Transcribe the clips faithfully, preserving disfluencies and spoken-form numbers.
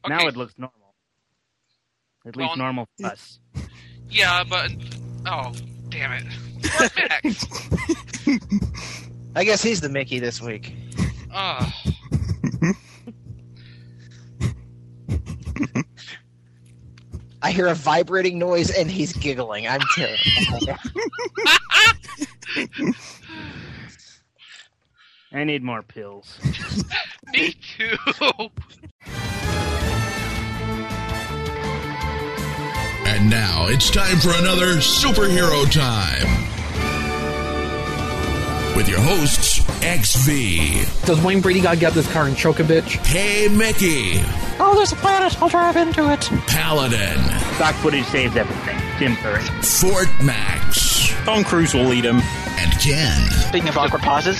Okay. Now it looks normal. At Well, least normal for us. Yeah, but... Oh, damn it. Fort Max! I guess he's the Mickey this week. Ugh. I hear a vibrating noise and he's giggling. I'm terrified. I need more pills. Me too! And now it's time for another Superhero Time. With your hosts, X V. Does Wayne Brady gotta get out this car and choke a bitch? Hey Mickey. Oh, there's a planet. I'll drive into it. Paladin. Stock footage saves everything. Jim Curry. Fort Max. Tom Cruise will lead him. And Ken. Speaking of awkward pauses.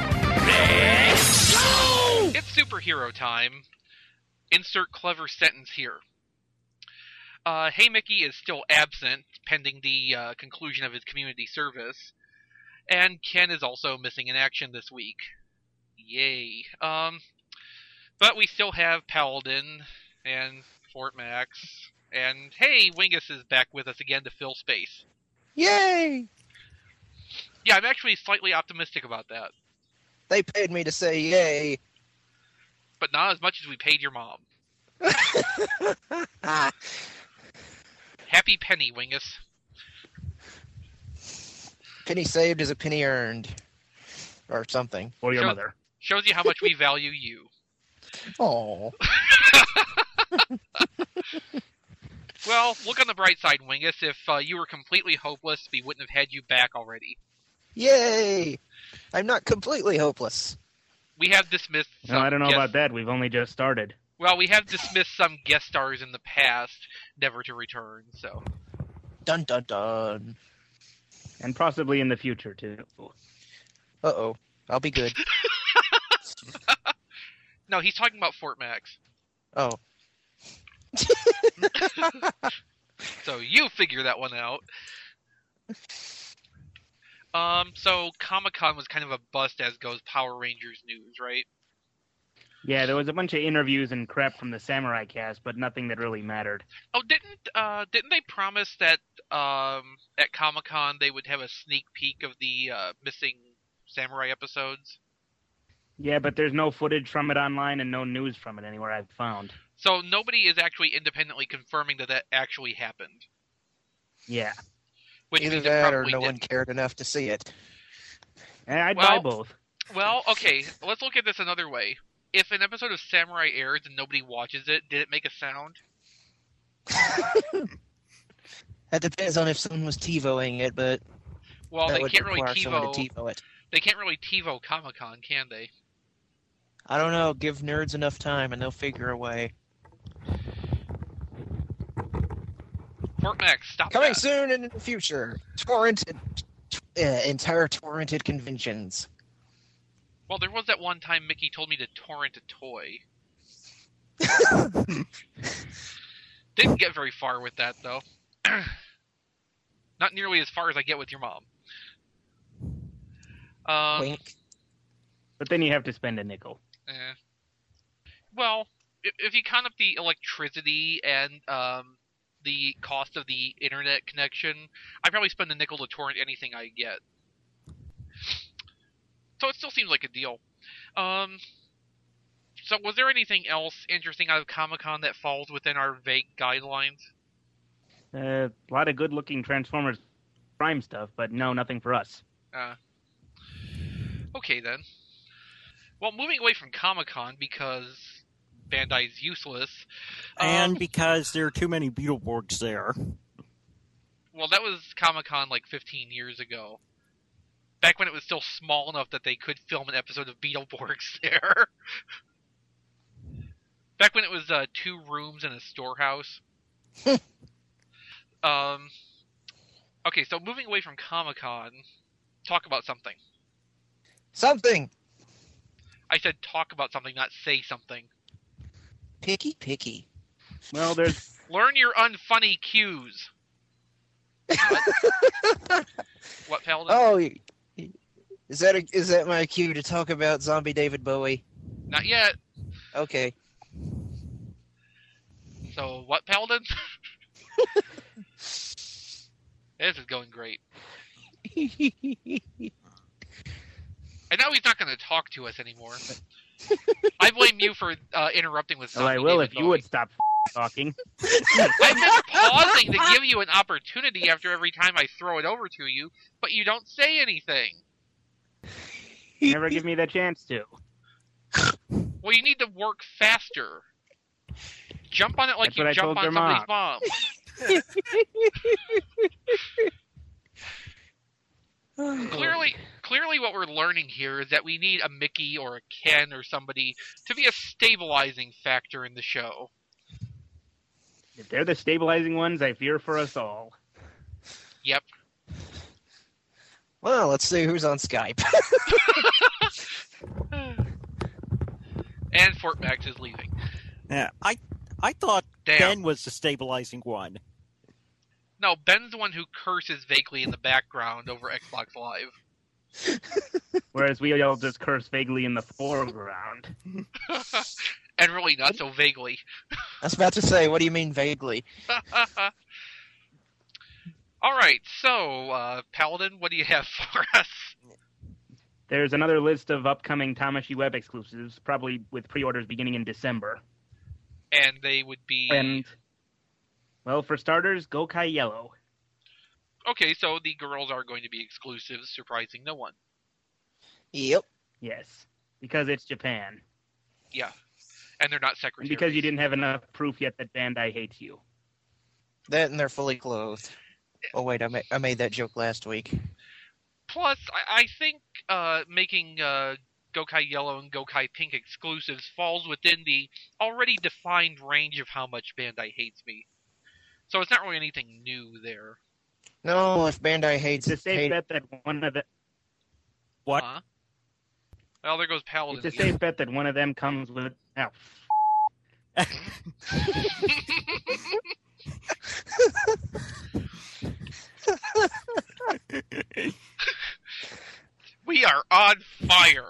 It's superhero time. Insert clever sentence here. Uh, Hey Mickey is still absent, pending the uh, conclusion of his community service. And Ken is also missing in action this week. Yay. Um, but we still have Paladin and Fort Max. And hey, Wingus is back with us again to fill space. Yay! Yeah, I'm actually slightly optimistic about that. They paid me to say yay. But not as much as we paid your mom. Happy penny, Wingus. Penny saved is a penny earned. Or something. Or your Show- mother. Shows you how much we value you. Oh. Well, look on the bright side, Wingus. If uh, you were completely hopeless, we wouldn't have had you back already. Yay! I'm not completely hopeless. We have dismissed some No, I don't know guest- about that. We've only just started. Well, we have dismissed some guest stars in the past, never to return, so... Dun dun dun. And possibly in the future, too. Uh-oh. I'll be good. No, he's talking about Fort Max. Oh. So you figure that one out. Um, so Comic-Con was kind of a bust as goes Power Rangers news, right? Yeah, there was a bunch of interviews and crap from the Samurai cast, but nothing that really mattered. Oh, didn't uh, didn't they promise that um, at Comic-Con they would have a sneak peek of the uh, missing Samurai episodes? Yeah, but there's no footage from it online and no news from it anywhere I've found. So nobody is actually independently confirming that that actually happened. Yeah. Which Either means it that or probably no one didn't. cared enough to see it. And I'd Well- buy both. Well, okay, let's look at this another way. If an episode of Samurai airs and nobody watches it, did it make a sound? That depends on if someone was TiVoing it, but Well, that they would can't really require someone TiVo. to TiVo it. They can't really TiVo Comic-Con, can they? I don't know. Give nerds enough time and they'll figure a way. Fort Max, stop Coming that. soon in the future. Torrented, uh, entire torrented conventions. Well, there was that one time Mickey told me to torrent a toy. Didn't get very far with that, though. Not nearly as far as I get with your mom. Um, Wink. But then you have to spend a nickel. eh. Well, if, if you count up the electricity and um, the cost of the internet connection, I'd probably spend a nickel to torrent anything I get. So it still seems like a deal. Um, so was there anything else interesting out of Comic-Con that falls within our vague guidelines? Uh, a lot of good-looking Transformers Prime stuff, but no, nothing for us. Uh, okay, then. Well, moving away from Comic-Con because Bandai's useless. And um, because there are too many Beetleborgs there. Well, that was Comic-Con like fifteen years ago. Back when it was still small enough that they could film an episode of Beetleborgs there. Back when it was uh, two rooms and a storehouse. um. Okay, so moving away from Comic-Con, talk about something. Something. I said talk about something, not say something. Picky, picky. Well, there's... Learn your unfunny cues. What, Paladin? Oh, is that a, is that my cue to talk about Zombie David Bowie? Not yet. Okay. So, what, Paladin? This is going great. And now he's not going to talk to us anymore. I blame you for uh, interrupting with Well, something. I will David if you Bowie. would stop talking. I've been pausing to give you an opportunity after every time I throw it over to you, but you don't say anything. You never give me the chance to. Well, you need to work faster. Jump on it like That's you what I jump told on your somebody's mom. Clearly, clearly, what we're learning here is that we need a Mickey or a Ken or somebody to be a stabilizing factor in the show. If they're the stabilizing ones, I fear for us all. Yep. Well, let's see who's on Skype. And Fort Max is leaving. Yeah, I I thought Damn. Ben was the stabilizing one. No, Ben's the one who curses vaguely in the background over Xbox Live. Whereas we all just curse vaguely in the foreground. And really not so vaguely. I was about to say, what do you mean vaguely? Alright, so, uh, Paladin, what do you have for us? There's another list of upcoming Tamashii Web exclusives, probably with pre-orders beginning in December. And they would be... And, well, for starters, Gokai Yellow. Okay, so the girls are going to be exclusives, surprising no one. Yep. Yes, because it's Japan. Yeah. And they're not And secretaries. because you didn't have enough proof yet that Bandai hates you. That and they're fully clothed. Oh, wait, I, ma- I made that joke last week. Plus, I, I think uh, making uh, Gokai Yellow and Gokai Pink exclusives falls within the already defined range of how much Bandai hates me. So it's not really anything new there. No, if Bandai hates It's a safe hate, bet that one of the What? Huh? Well, there goes Paladin. it's a safe bet that one of them comes with. Oh, We are on fire.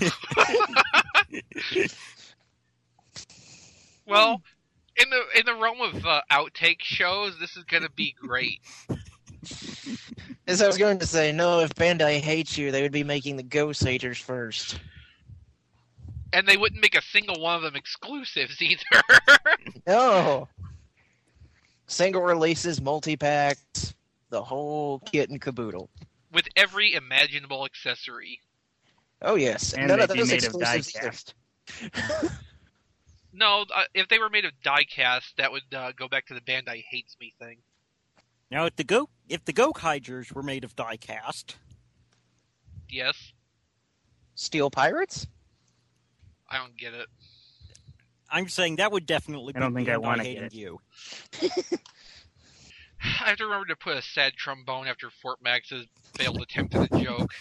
Well, in the in the realm of uh, outtake shows, this is going to be great. as I was going to say, no, if Bandai hates you, they would be making the Ghost Sagers first. And they wouldn't make a single one of them exclusives either. No. Single releases, multi-packs, the whole kit and caboodle. With every imaginable accessory. Oh, yes. and None they'd of be those made of exclusives either. diecast. No, uh, if they were made of diecast, that would uh, go back to the Bandai hates me thing. Now, if the go if the Gokaigers were made of die-cast, Yes, Steel Pirates? I don't get it. I'm saying that would definitely I don't be think I Bandai wanna hating get it. you. I have to remember to put a sad trombone after Fort Max's failed attempt at a joke.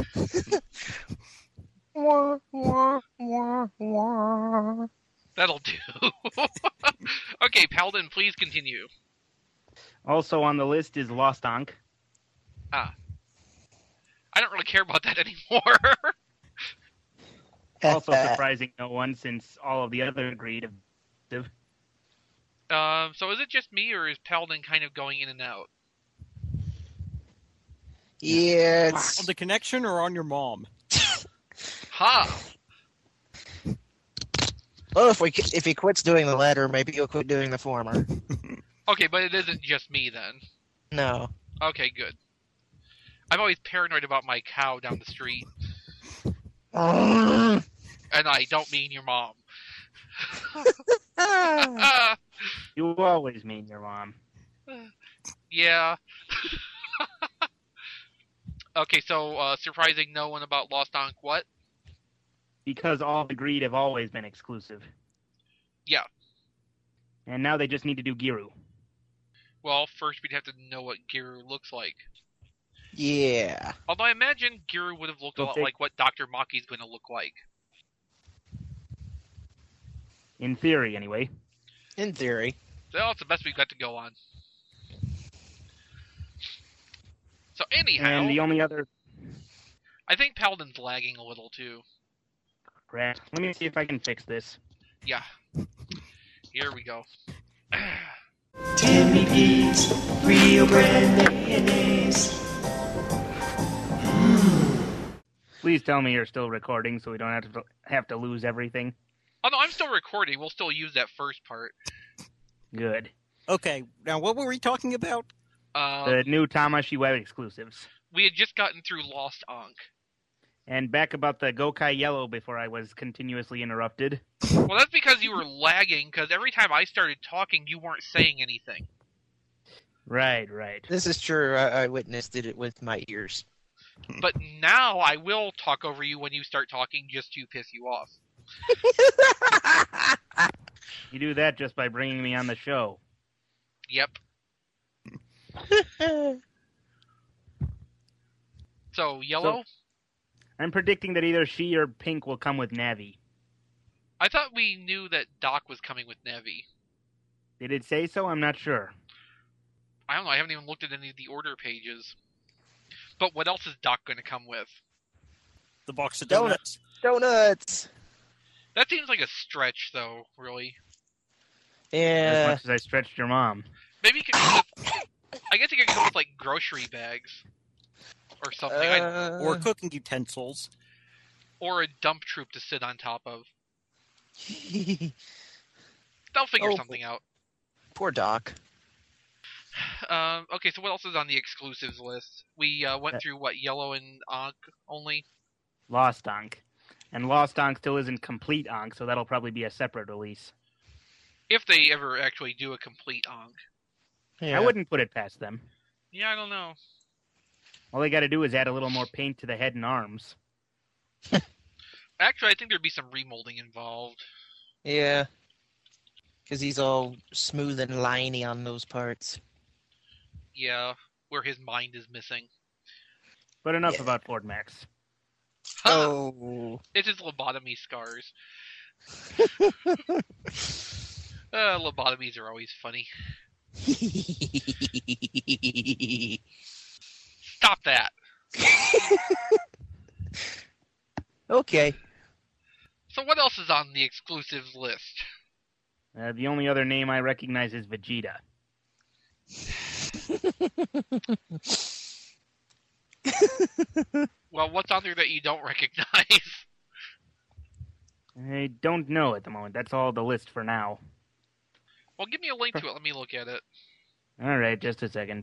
Wah, wah, wah, wah. That'll do. Okay, Paladin, please continue. Also on the list is Lost Ankh. I don't really care about that anymore. Also surprising no one since all of the other greed have. Um, so is it just me, or is Paladin kind of going in and out? Yeah, On it's... the connection or on your mom? Ha! Well, if we if he quits doing the latter, maybe he'll quit doing the former. Okay, but it isn't just me then. No. Okay, good. I'm always paranoid about my cow down the street, Ah. and I don't mean your mom. Ah. Ah, You always mean your mom. yeah. Okay, so uh, surprising no one about Lost Ankh what? Because all the greed have always been exclusive. Yeah. And now they just need to do Giru. Well, first we'd have to know what Giru looks like. Yeah. Although I imagine Giru would have looked a Well, lot they- like what Doctor Maki's going to look like. In theory, anyway. In theory. So that's the best we've got to go on. So anyhow, And the only other... I think Paladin's lagging a little too. Rat. Let me see if I can fix this. Yeah. Here we go. Mickey's Rio Grande mayonnaise. Please tell me you're still recording so we don't have to have to lose everything. Oh no, I'm still recording. We'll still use that first part. Good. Okay, now what were we talking about? Uh, The new Tamashi Web exclusives. we had just gotten through Lost Ankh. And back about the Gokai Yellow before I was continuously interrupted. Well, that's because you were lagging, because every time I started talking, you weren't saying anything. Right, right. This is true. I, I witnessed it with my ears. But now I will talk over you when you start talking just to piss you off. You do that just by bringing me on the show. Yep. So, Yellow? So- I'm predicting that either she or Pink will come with Navi. I thought we knew that Doc was coming with Navi. Did it say so? I'm not sure. I don't know, I haven't even looked at any of the order pages. But what else is Doc going to come with? The box of Donuts. donuts. Donuts. That seems like a stretch, though, really. As Yeah. much as I stretched your mom. Maybe you could come with... I guess you could come with, like, grocery bags. Or something. I, Uh, Or cooking utensils. or a dump troop to sit on top of. They'll figure Oh. something out. Poor Doc. Um, okay, so what else is on the exclusives list? We uh, went through, what, Yellow and Ankh only? Lost Ankh. And Lost Ankh still isn't complete Ankh, so that'll probably be a separate release. If they ever actually do a complete Ankh. Yeah. I wouldn't put it past them. Yeah, I don't know. All they gotta do is add a little more paint to the head and arms. Actually, I think there'd be some remolding involved. Yeah. Because he's all smooth and liney on those parts. Yeah, where his mind is missing. But enough Yeah. about Ford Max. Ha! Oh. It's his lobotomy scars. uh, lobotomies are always funny. Stop that! Okay. So what else is on the exclusives list? Uh, the only other name I recognize is Vegeta. Well, what's on there that you don't recognize? I don't know at the moment. That's all the list for now. Well, give me a link to it. Let me look at it. Alright, just a second.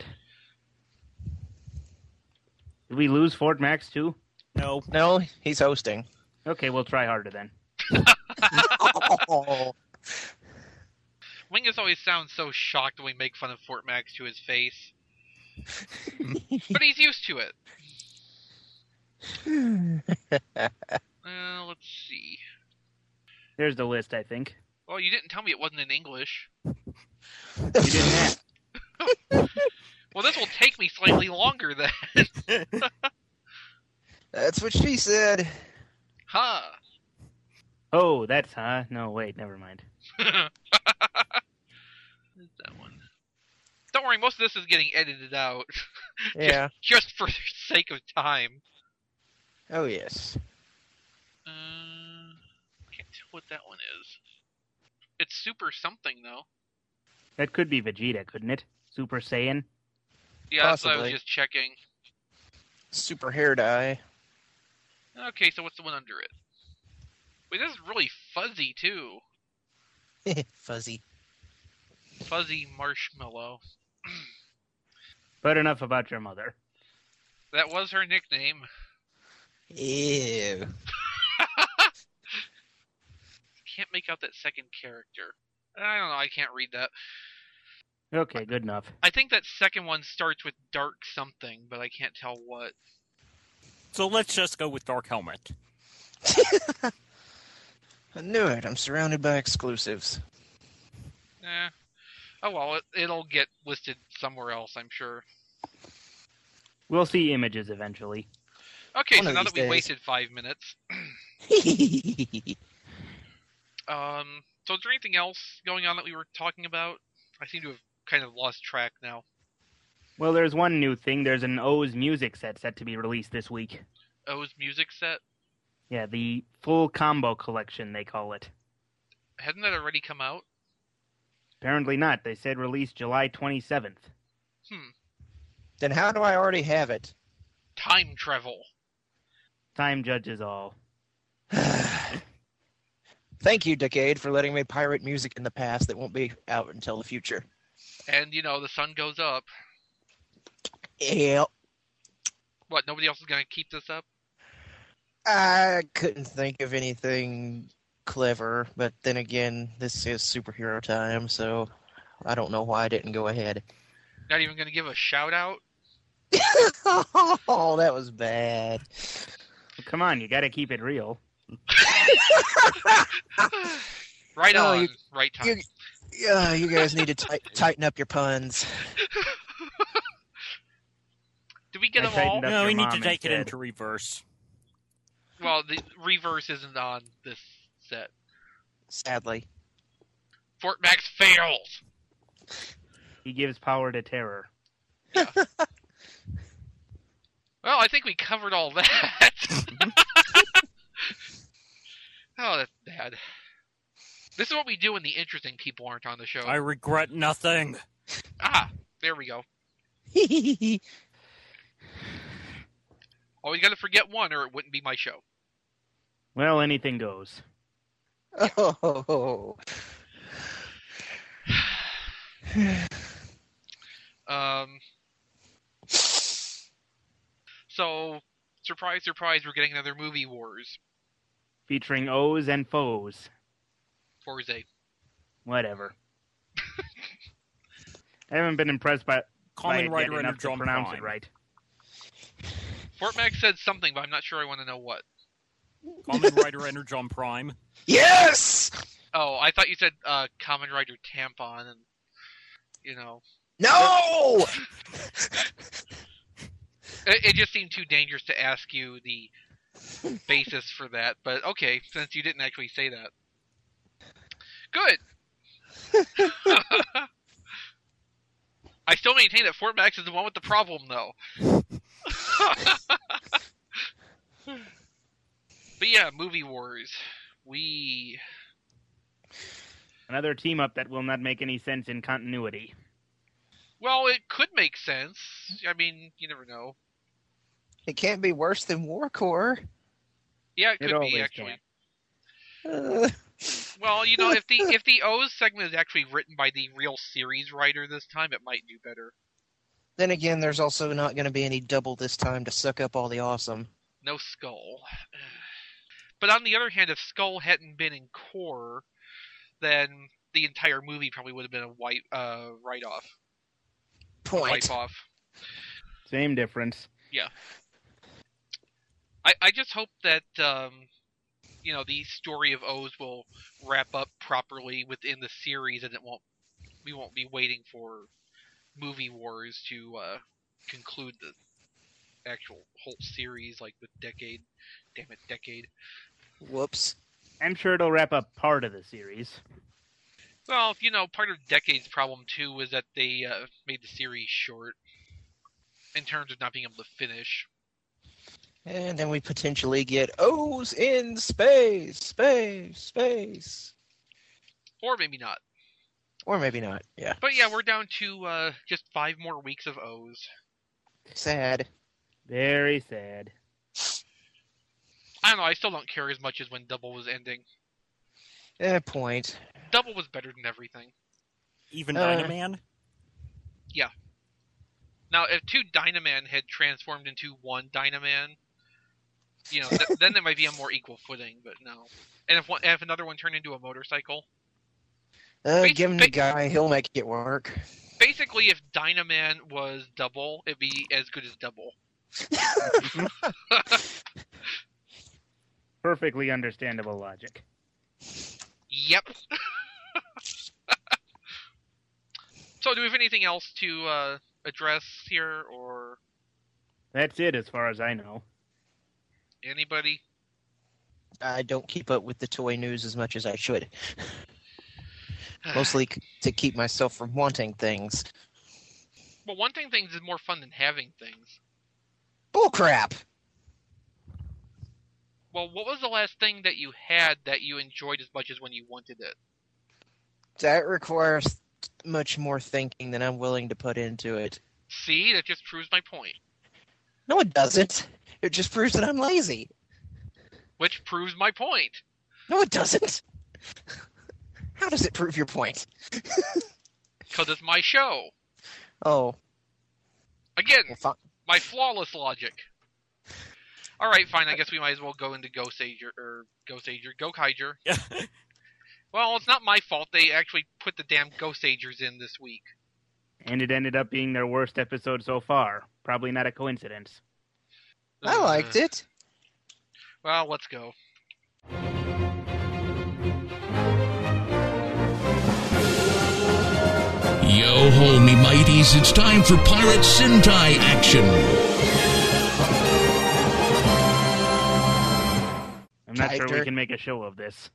Did we lose Fort Max too? No. No, he's hosting. Okay, we'll try harder then. Oh. Wingus always sounds so shocked when we make fun of Fort Max to his face. But he's used to it. Uh, let's see. There's the list, I think. Well, you didn't tell me it wasn't in English. You didn't ask. Well, this will take me slightly longer then. That's what she said. Huh. Oh, that's huh? No, wait, never mind. That one. Don't worry, most of this is getting edited out. Yeah. Just for the sake of time. Oh, yes. Uh, can't tell what that one is. It's Super something, though. That could be Vegeta, couldn't it? Super Saiyan? Yeah, that's what I was Possibly. just checking. Super hair dye. Okay, so what's the one under it? Wait, this is really fuzzy, too. Fuzzy. Fuzzy marshmallow. But enough about your mother. That was her nickname. Ew. Can't make out that second character. I don't know, I can't read that. Okay, good enough. I think that second one starts with dark something, but I can't tell what. So let's just go with Dark Helmet. I knew it. I'm surrounded by exclusives. Eh. Oh well, it, it'll get listed somewhere else, I'm sure. We'll see images eventually. Okay, One so of now these that we days. wasted five minutes, um, so is there anything else going on that we were talking about? I seem to have kind of lost track now. Well, there's one new thing. There's an O's music set set to be released this week. O's music set? Yeah, the full combo collection, they call it. Hadn't that already come out? Apparently not. They said release July twenty-seventh. Hmm. Then how do I already have it? Time travel. Time judges all. Thank you, Decade, for letting me pirate music in the past that won't be out until the future. And, you know, the sun goes up. Yep. What, nobody else is going to keep this up? I couldn't think of anything clever, but then again, this is superhero time, so I don't know why I didn't go ahead. Not even going to give a shout out? Oh, that was bad. Well, come on, you gotta keep it real. Right No, on, you- right time. you- Yeah, you guys need to ti- tighten up your puns. Did we get I them all? tightened up No, your we need to mom take it instead. into reverse. Well, the reverse isn't on this set. Sadly. Fort Max fails! He gives power to terror. Well, I think we covered all that. Oh, that's bad. This is what we do when the interesting people aren't on the show. I regret nothing. Ah, there we go. Always got to forget one, or it wouldn't be my show. Well, anything goes. Oh. Um. So, surprise, surprise, we're getting another movie wars. Featuring O's and foes. Forze. Whatever. I haven't been impressed by, by Kamen it Rider yet enough Energon to pronounce Prime. it right. Fort Max said something, but I'm not sure I want to know what. Kamen Rider Energon Prime. Yes! Oh, I thought you said uh, Kamen Rider Tampon, and, you know. No! It, it just seemed too dangerous to ask you the basis for that, but okay, since you didn't actually say that. Good! I still maintain that Fort Max is the one with the problem, though. But yeah, Movie Wars. We... Another team up that will not make any sense in continuity. Well, it could make sense. I mean, you never know. It can't be worse than Warcore. Yeah, it It could always be, actually. can. Uh, Well, you know, if the if the O's segment is actually written by the real series writer this time, it might do better. then again, there's also not going to be any double this time to suck up all the awesome. No Skull. But on the other hand, if Skull hadn't been in Core, then the entire movie probably would have been a white uh, write-off. Point. Wipe-off. Same difference. I, I just hope that, um, you know, the story of O's will wrap up properly within the series, and it won't. we won't be waiting for Movie Wars to uh, conclude the actual whole series, like with Decade. Damn it, Decade. Whoops. I'm sure it'll wrap up part of the series. Well, you know, part of Decade's problem, too, was that they uh, made the series short in terms of not being able to finish. And then we potentially get O's in space, space, space. Or maybe not. Or maybe not, yeah. But yeah, we're down to uh, just five more weeks of O's. Sad. Very sad. I don't know, I still don't care as much as when Double was ending. Eh, point. Double was better than everything. Even Uh. Dynaman? Now, if two Dynaman had transformed into one Dynaman, you know, th- then there might be a more equal footing, but no. And if one, if another one turned into a motorcycle, Uh, Basi- give him the ba- guy, he'll make it work. basically, if Dynaman was Double, it'd be as good as Double. Perfectly understandable logic. Yep. So, do we have anything else to uh, address here, or That's it as far as I know. anybody? I don't keep up with the toy news as much as I should. Mostly c- to keep myself from wanting things. Well, wanting things is more fun than having things. Bullcrap! Well, what was the last thing that you had that you enjoyed as much as when you wanted it? That requires much more thinking than I'm willing to put into it. See, that just proves my point. No, it doesn't. It just proves that I'm lazy. Which proves my point. No, it doesn't. How does it prove your point? Because it's my show. Oh. Again, Well, fi- my flawless logic. All right, fine. I guess we might as well go into Ghost Ager or Ghost Ager, Gokaiger. Well, it's not my fault. They actually put the damn Ghost Agers in this week. And it ended up being their worst episode so far. Probably not a coincidence. I liked Uh, it. Well, let's go. Yo ho, me mighties, it's time for Pirate Sentai action. I'm not sure we Kaiser. can make a show of this.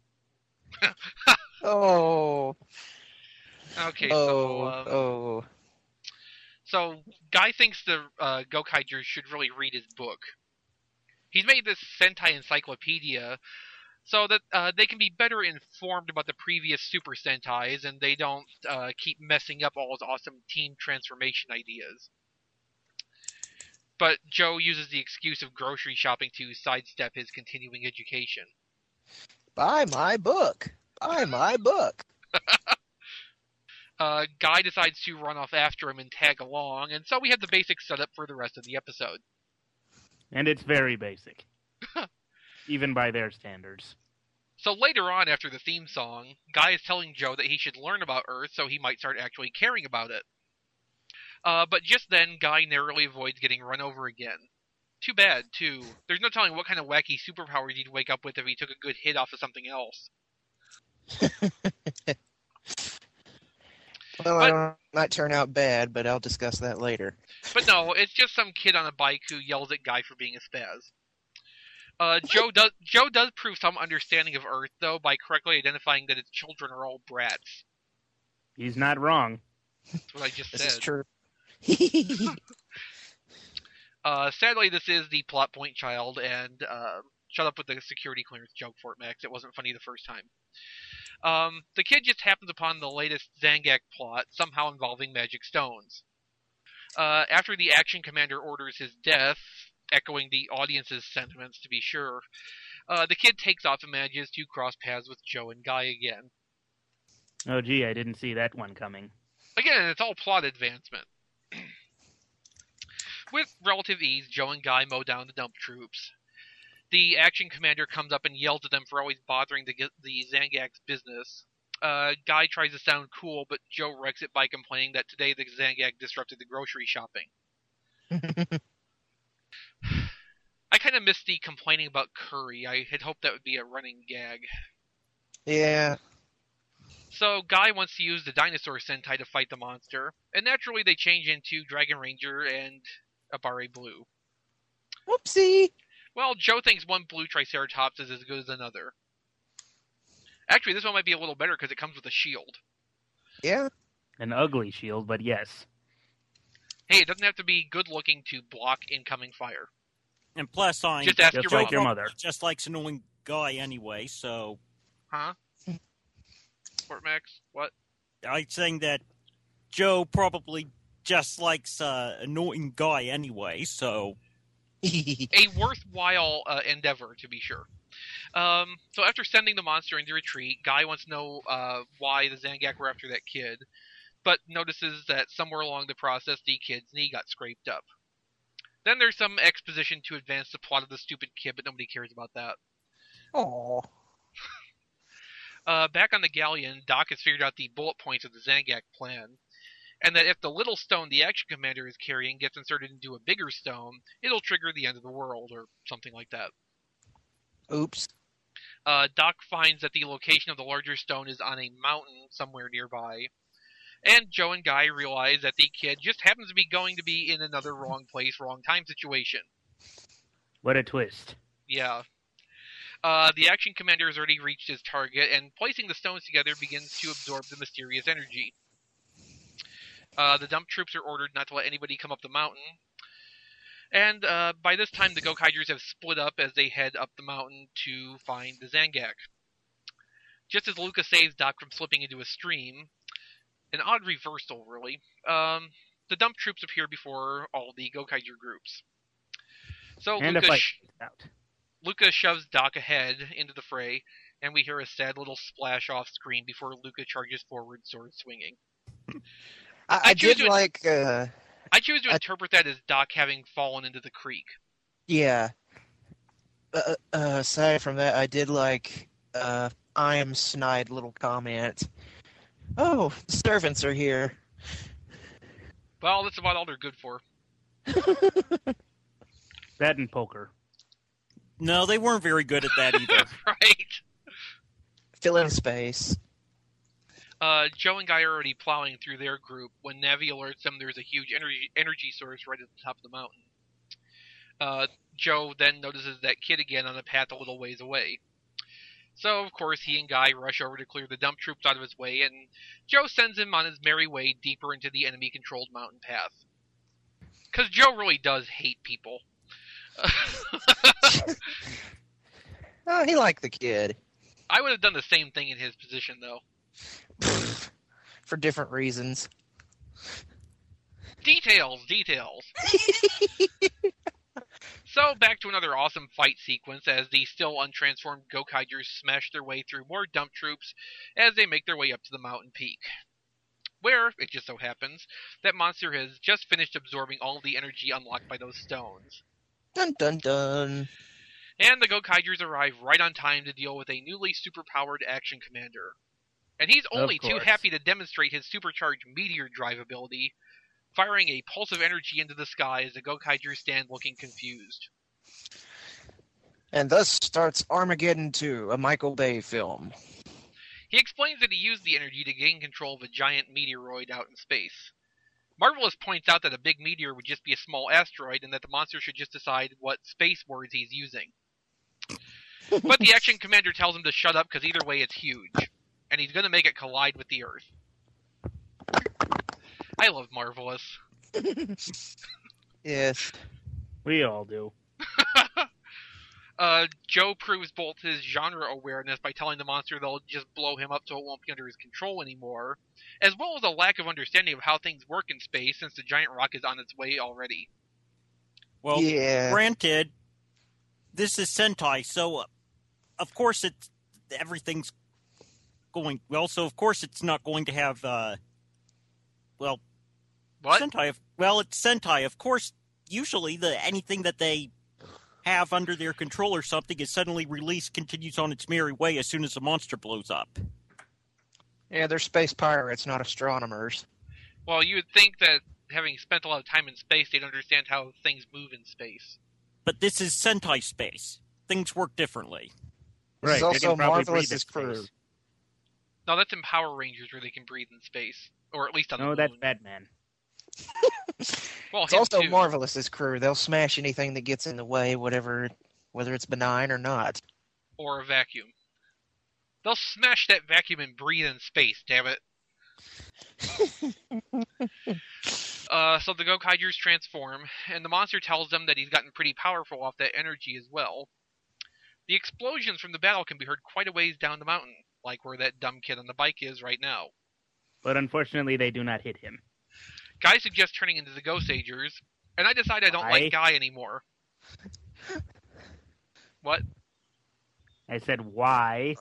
Oh. Okay, oh. so um, oh. so Guy thinks the uh, Gokaigers should really read his book. He's made this Sentai encyclopedia so that uh, they can be better informed about the previous Super Sentais and they don't uh, keep messing up all his awesome team transformation ideas. But Joe uses the excuse of grocery shopping to sidestep his continuing education. Buy my book. Buy my book. Uh, Guy decides to run off after him and tag along, and so we have the basic setup for the rest of the episode. And it's very basic. Even by their standards. So later on, after the theme song, Guy is telling Joe that he should learn about Earth so he might start actually caring about it. Uh, but just then, Guy narrowly avoids getting run over again. Too bad, too. There's no telling what kind of wacky superpowers he'd wake up with if he took a good hit off of something else. Well, But- I might turn out bad, but I'll discuss that later. But no, it's just some kid on a bike who yells at Guy for being a spaz. Uh, Joe does Joe does prove some understanding of Earth, though, by correctly identifying that its children are all brats. He's not wrong. That's what I just This said. is true. Uh, sadly, this is the plot point child, and uh, shut up with the security clearance joke, Fort Max. It wasn't funny the first time. Um, the kid just happens upon the latest Zangak plot, somehow involving magic stones. Uh, after the action commander orders his death, echoing the audience's sentiments to be sure, uh, the kid takes off and manages to cross paths with Joe and Guy again. Oh, gee, I didn't see that one coming. Again, it's all plot advancement. With relative ease, Joe and Guy mow down the dump troops. The action commander comes up and yells at them for always bothering the, the Zangak's business. Uh, Guy tries to sound cool, but Joe wrecks it by complaining that today the Zangak disrupted the grocery shopping. I kind of missed the complaining about curry. I had hoped that would be a running gag. Yeah. So Guy wants to use the Dinosaur Sentai to fight the monster, and naturally they change into Dragon Ranger and Abare Blue. Whoopsie. Well, Joe thinks one blue Triceratops is as good as another. Actually, this one might be a little better because it comes with a shield. Yeah. An ugly shield, but yes. Hey, it doesn't have to be good looking to block incoming fire. And plus, I'm Just ask Just your like mom. your mother. just likes annoying Guy anyway, so Huh? Fort Max? What? I'm saying that Joe probably just likes uh, annoying Guy anyway, so A worthwhile uh, endeavor, to be sure. Um, so after sending the monster into retreat, Guy wants to know uh, why the Zangak were after that kid, but notices that somewhere along the process the kid's knee got scraped up. Then there's some exposition to advance the plot of the stupid kid, but nobody cares about that. Oh. Uh, back on the galleon, Doc has figured out the bullet points of the Zangak plan, and that if the little stone the action commander is carrying gets inserted into a bigger stone, it'll trigger the end of the world, or something like that. Oops. Uh, Doc finds that the location of the larger stone is on a mountain somewhere nearby, and Joe and Guy realize that the kid just happens to be going to be in another wrong place, wrong time situation. What a twist. Yeah. Uh, the action commander has already reached his target, and placing the stones together begins to absorb the mysterious energy. Uh, the dump troops are ordered not to let anybody come up the mountain, and uh, by this time the Gokaigers have split up as they head up the mountain to find the Zangak. Just as Luca saves Doc from slipping into a stream, An odd reversal, really. Um, the dump troops appear before all the Gokaiger groups. So And a Luca, fight sh- out. Luca shoves Doc ahead into the fray, and we hear a sad little splash off screen before Luca charges forward, sword swinging. I, I I choose did to- like, uh, I choose to I- interpret that as Doc having fallen into the creek. yeah. Uh, uh, aside from that, I did like, uh, I am snide little comment. Oh, the servants are here. Well, that's about all they're good for. That and poker. No, they weren't very good at that either. Right? Fill in space. Uh, Joe and Guy are already plowing through their group when Navi alerts them there's a huge energy energy source right at the top of the mountain. Uh, Joe then notices that kid again on the path a little ways away. So, of course, he and Guy rush over to clear the dump troops out of his way, and Joe sends him on his merry way deeper into the enemy-controlled mountain path. Because Joe really does hate people. Oh, he liked the kid. I would have done the same thing in his position, though. For different reasons. Details, details. So, back to another awesome fight sequence as the still untransformed Gokaigers smash their way through more dump troops as they make their way up to the mountain peak. Where, it just so happens, that monster has just finished absorbing all the energy unlocked by those stones. Dun dun dun. And the Gokaigers arrive right on time to deal with a newly superpowered action commander. And he's only too course. happy to demonstrate his supercharged meteor drive ability, firing a pulse of energy into the sky as the Gokaigers stand looking confused. And thus starts Armageddon two, a Michael Bay film. He explains that he used the energy to gain control of a giant meteoroid out in space. Marvelous points out that a big meteor would just be a small asteroid and that the monster should just decide what space words he's using. But the action commander tells him to shut up because either way it's huge, and he's going to make it collide with the Earth. I love Marvelous. Yes. We all do. uh, Joe proves both his genre awareness by telling the monster they'll just blow him up so it won't be under his control anymore, as well as a lack of understanding of how things work in space since the giant rock is on its way already. Well, Yeah. granted, this is Sentai, so uh, of course it's everything's going well. So of course it's not going to have uh, well, What? Sentai. Well, it's Sentai. Of course, usually the anything that they have under their control or something is suddenly released, continues on its merry way as soon as the monster blows up. Yeah, they're space pirates, not astronomers. Well, you would think that having spent a lot of time in space, they'd understand how things move in space. But this is Sentai space. Things work differently. This is Right, they can also probably breathe in Marvelous's crew. space. No, that's in Power Rangers where they can breathe in space. Or at least on the No, moon. that's Batman. Well, It's him also too. Marvelous's crew. They'll smash anything that gets in the way, whatever, whether it's benign or not. Or a vacuum. They'll smash that vacuum and breathe in space, damn it. uh, so the Gokaigers transform, and the monster tells them that he's gotten pretty powerful off that energy as well. The explosions from the battle can be heard quite a ways down the mountain, like where that dumb kid on the bike is right now. But unfortunately, they do not hit him. Guy suggests turning into the Ghost-Agers, and I decide I don't Why? like Guy anymore. What? I said, why?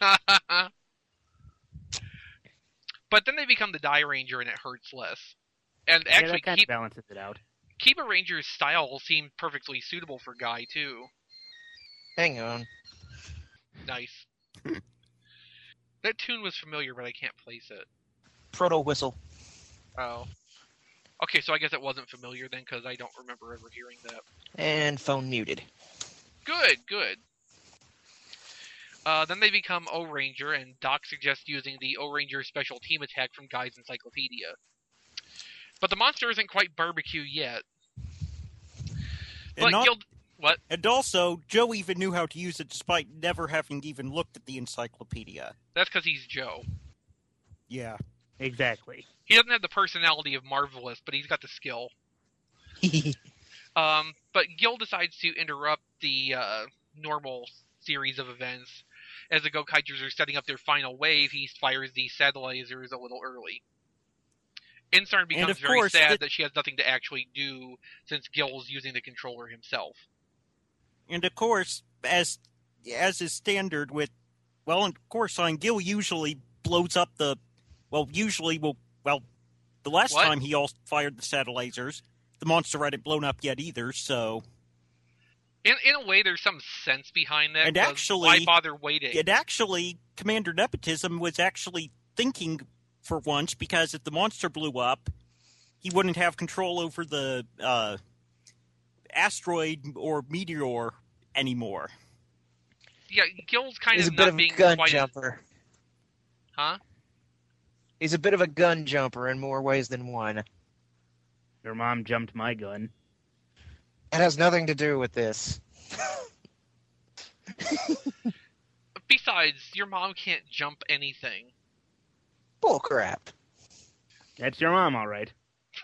But then they become the Die Ranger and it hurts less. And Yeah, actually, that kind keep, of balances it out. Kiba Ranger's style seemed perfectly suitable for Guy, too. Hang on. Nice. That tune was familiar, but I can't place it. Proto whistle. Oh. Okay, so I guess it wasn't familiar then, because I don't remember ever hearing that. And phone muted. Good, good. Uh, then they become O-Ranger, and Doc suggests using the O-Ranger special team attack from Guy's Encyclopedia. But the monster isn't quite barbecue yet. And, But not- Guild... What? and also, Joe even knew how to use it despite never having even looked at the encyclopedia. That's because he's Joe. Yeah. Exactly. He doesn't have the personality of Marvelous, but he's got the skill. Um, but Gil decides to interrupt the uh, normal series of events. As the Gokaigers are setting up their final wave, he fires the satellisers a little early. Insarn becomes of very course, sad the- that she has nothing to actually do since Gil's using the controller himself. And of course, as as is standard with, well, of course, on Gil usually blows up the, well, usually will, well, the last What? time he also fired the satellizers, the monster hadn't blown up yet either, so. In in a way, there's some sense behind that. And 'cause actually- why bother waiting? It actually, Commander Nepotism was actually thinking for once, because if the monster blew up, he wouldn't have control over the uh, asteroid or meteor anymore. Yeah, Gil's kind He's a of bit not of a being gun quite. jumper. Huh? He's a bit of a gun jumper in more ways than one. Your mom jumped my gun. It has nothing to do with this. Besides, your mom can't jump anything. Bullcrap. That's your mom, all right.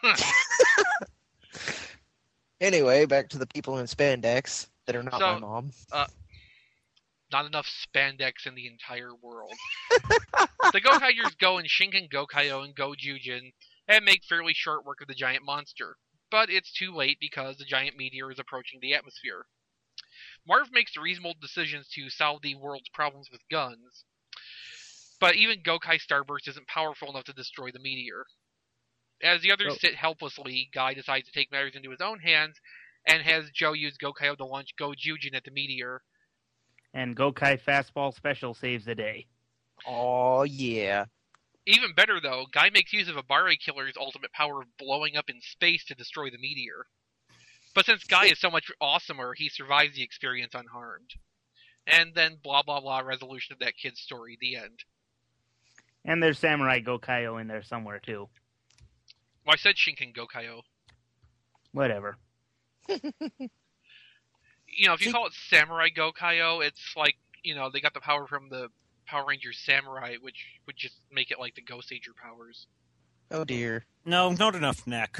Anyway, back to the people in spandex that are not So- my mom. Not enough spandex in the entire world. The Gokaigers go in Shinken Gokaio and Gojujin and make fairly short work of the giant monster. But it's too late because the giant meteor is approaching the atmosphere. Marv makes the reasonable decisions to solve the world's problems with guns. But even Gokai Starburst isn't powerful enough to destroy the meteor. As the others Oh. sit helplessly, Guy decides to take matters into his own hands and has Joe use Gokaio to launch Gojujin at the meteor. And Gokai Fastball Special saves the day. Oh yeah. Even better, though, Guy makes use of Abare Killer's ultimate power of blowing up in space to destroy the meteor. But since Guy is so much awesomer, he survives the experience unharmed. And then blah blah blah resolution of that kid's story, the end. And there's Samurai Gokaio in there somewhere, too. Well, I said Shinken Gokaio. Whatever. You know, if you See- call it Samurai Gokaio, it's like, you know, they got the power from the Power Rangers Samurai, which would just make it like the Ghost Ager powers. Oh dear. No, not enough neck.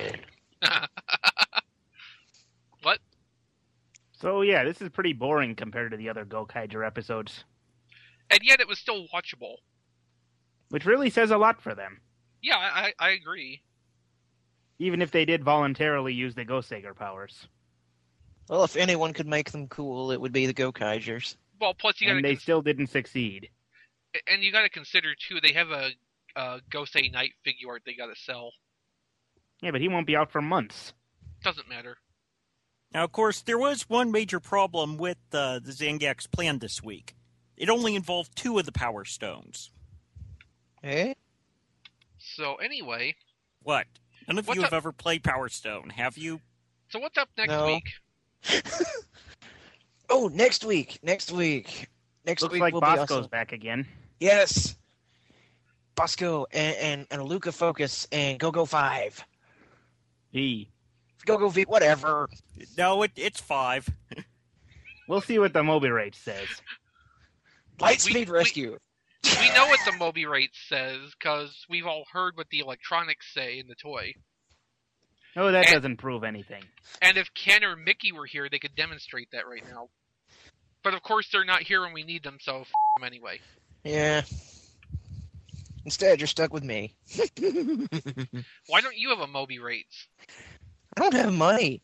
What? So, yeah, this is pretty boring compared to the other Gokaiger episodes, And yet it was still watchable. which really says a lot for them, Yeah, I, I agree. even if they did voluntarily use the Ghostager powers. Well, if anyone could make them cool, it would be the Gokaigers. Well, plus you got And to they still didn't succeed. and you got to consider too, they have a, a Gosei Knight figure art they got to sell. Yeah, but he won't be out for months. Doesn't matter. Now, of course, there was one major problem with uh, the Zangax plan this week. It only involved two of the Power Stones. Eh? So anyway, What? None of What's you have up- ever played Power Stone, have you? so what's up next No. week? Oh, next week. Next week. Next Looks week like will be Bosco's awesome. back again. Yes. Bosco and and, and Luca Focus and Go Go Five. He. Go Go V. Whatever. No, it, it's five. We'll see what the Moby Rate says. Lightspeed we- Rescue. We know what the Moby Rate says because we've all heard what the electronics say in the toy. Oh, that And- doesn't prove anything. And if Ken or Mickey were here, they could demonstrate that right now. But of course, they're not here when we need them, so f them anyway. Yeah. Instead, you're stuck with me. Why don't you have a Moby Rates? I don't have money.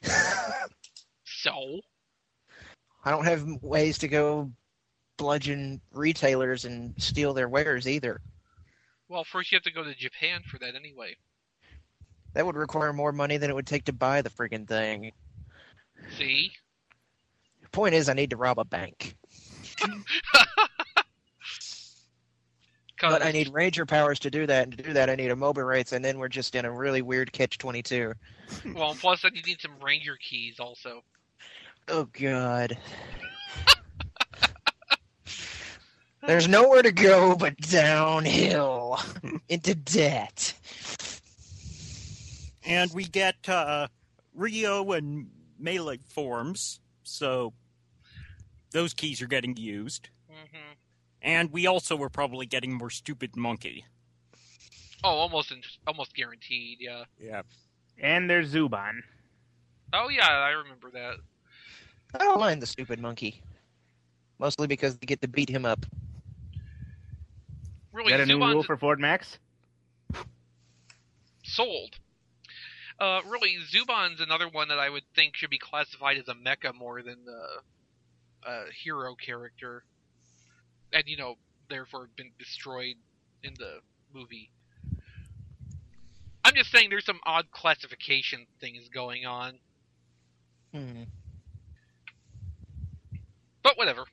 So? I don't have ways to go bludgeon retailers and steal their wares either. Well, first you have to go to Japan for that anyway. That would require more money than it would take to buy the friggin' thing. See? Point is, I need to rob a bank. Cause, But I need Ranger powers to do that, and to do that I need a Moby Rates, and then we're just in a really weird catch twenty-two. Well, plus then you need some Ranger keys also. Oh, God. There's nowhere to go but downhill into debt. And we get uh, Rio and Melee forms, so those keys are getting used. hmm And we also were probably getting more Stupid Monkey. Oh, almost in, almost guaranteed, yeah. Yeah. And there's Zuban. Oh yeah, I remember that. I don't mind the stupid monkey. Mostly because they get to beat him up. Really, Is that a new Zubon's- rule for Ford Max? sold. Uh, really, Zubon's another one that I would think should be classified as a mecha more than a, a hero character. And, you know, therefore been destroyed in the movie. I'm just saying there's some odd classification things going on. Hmm. But whatever.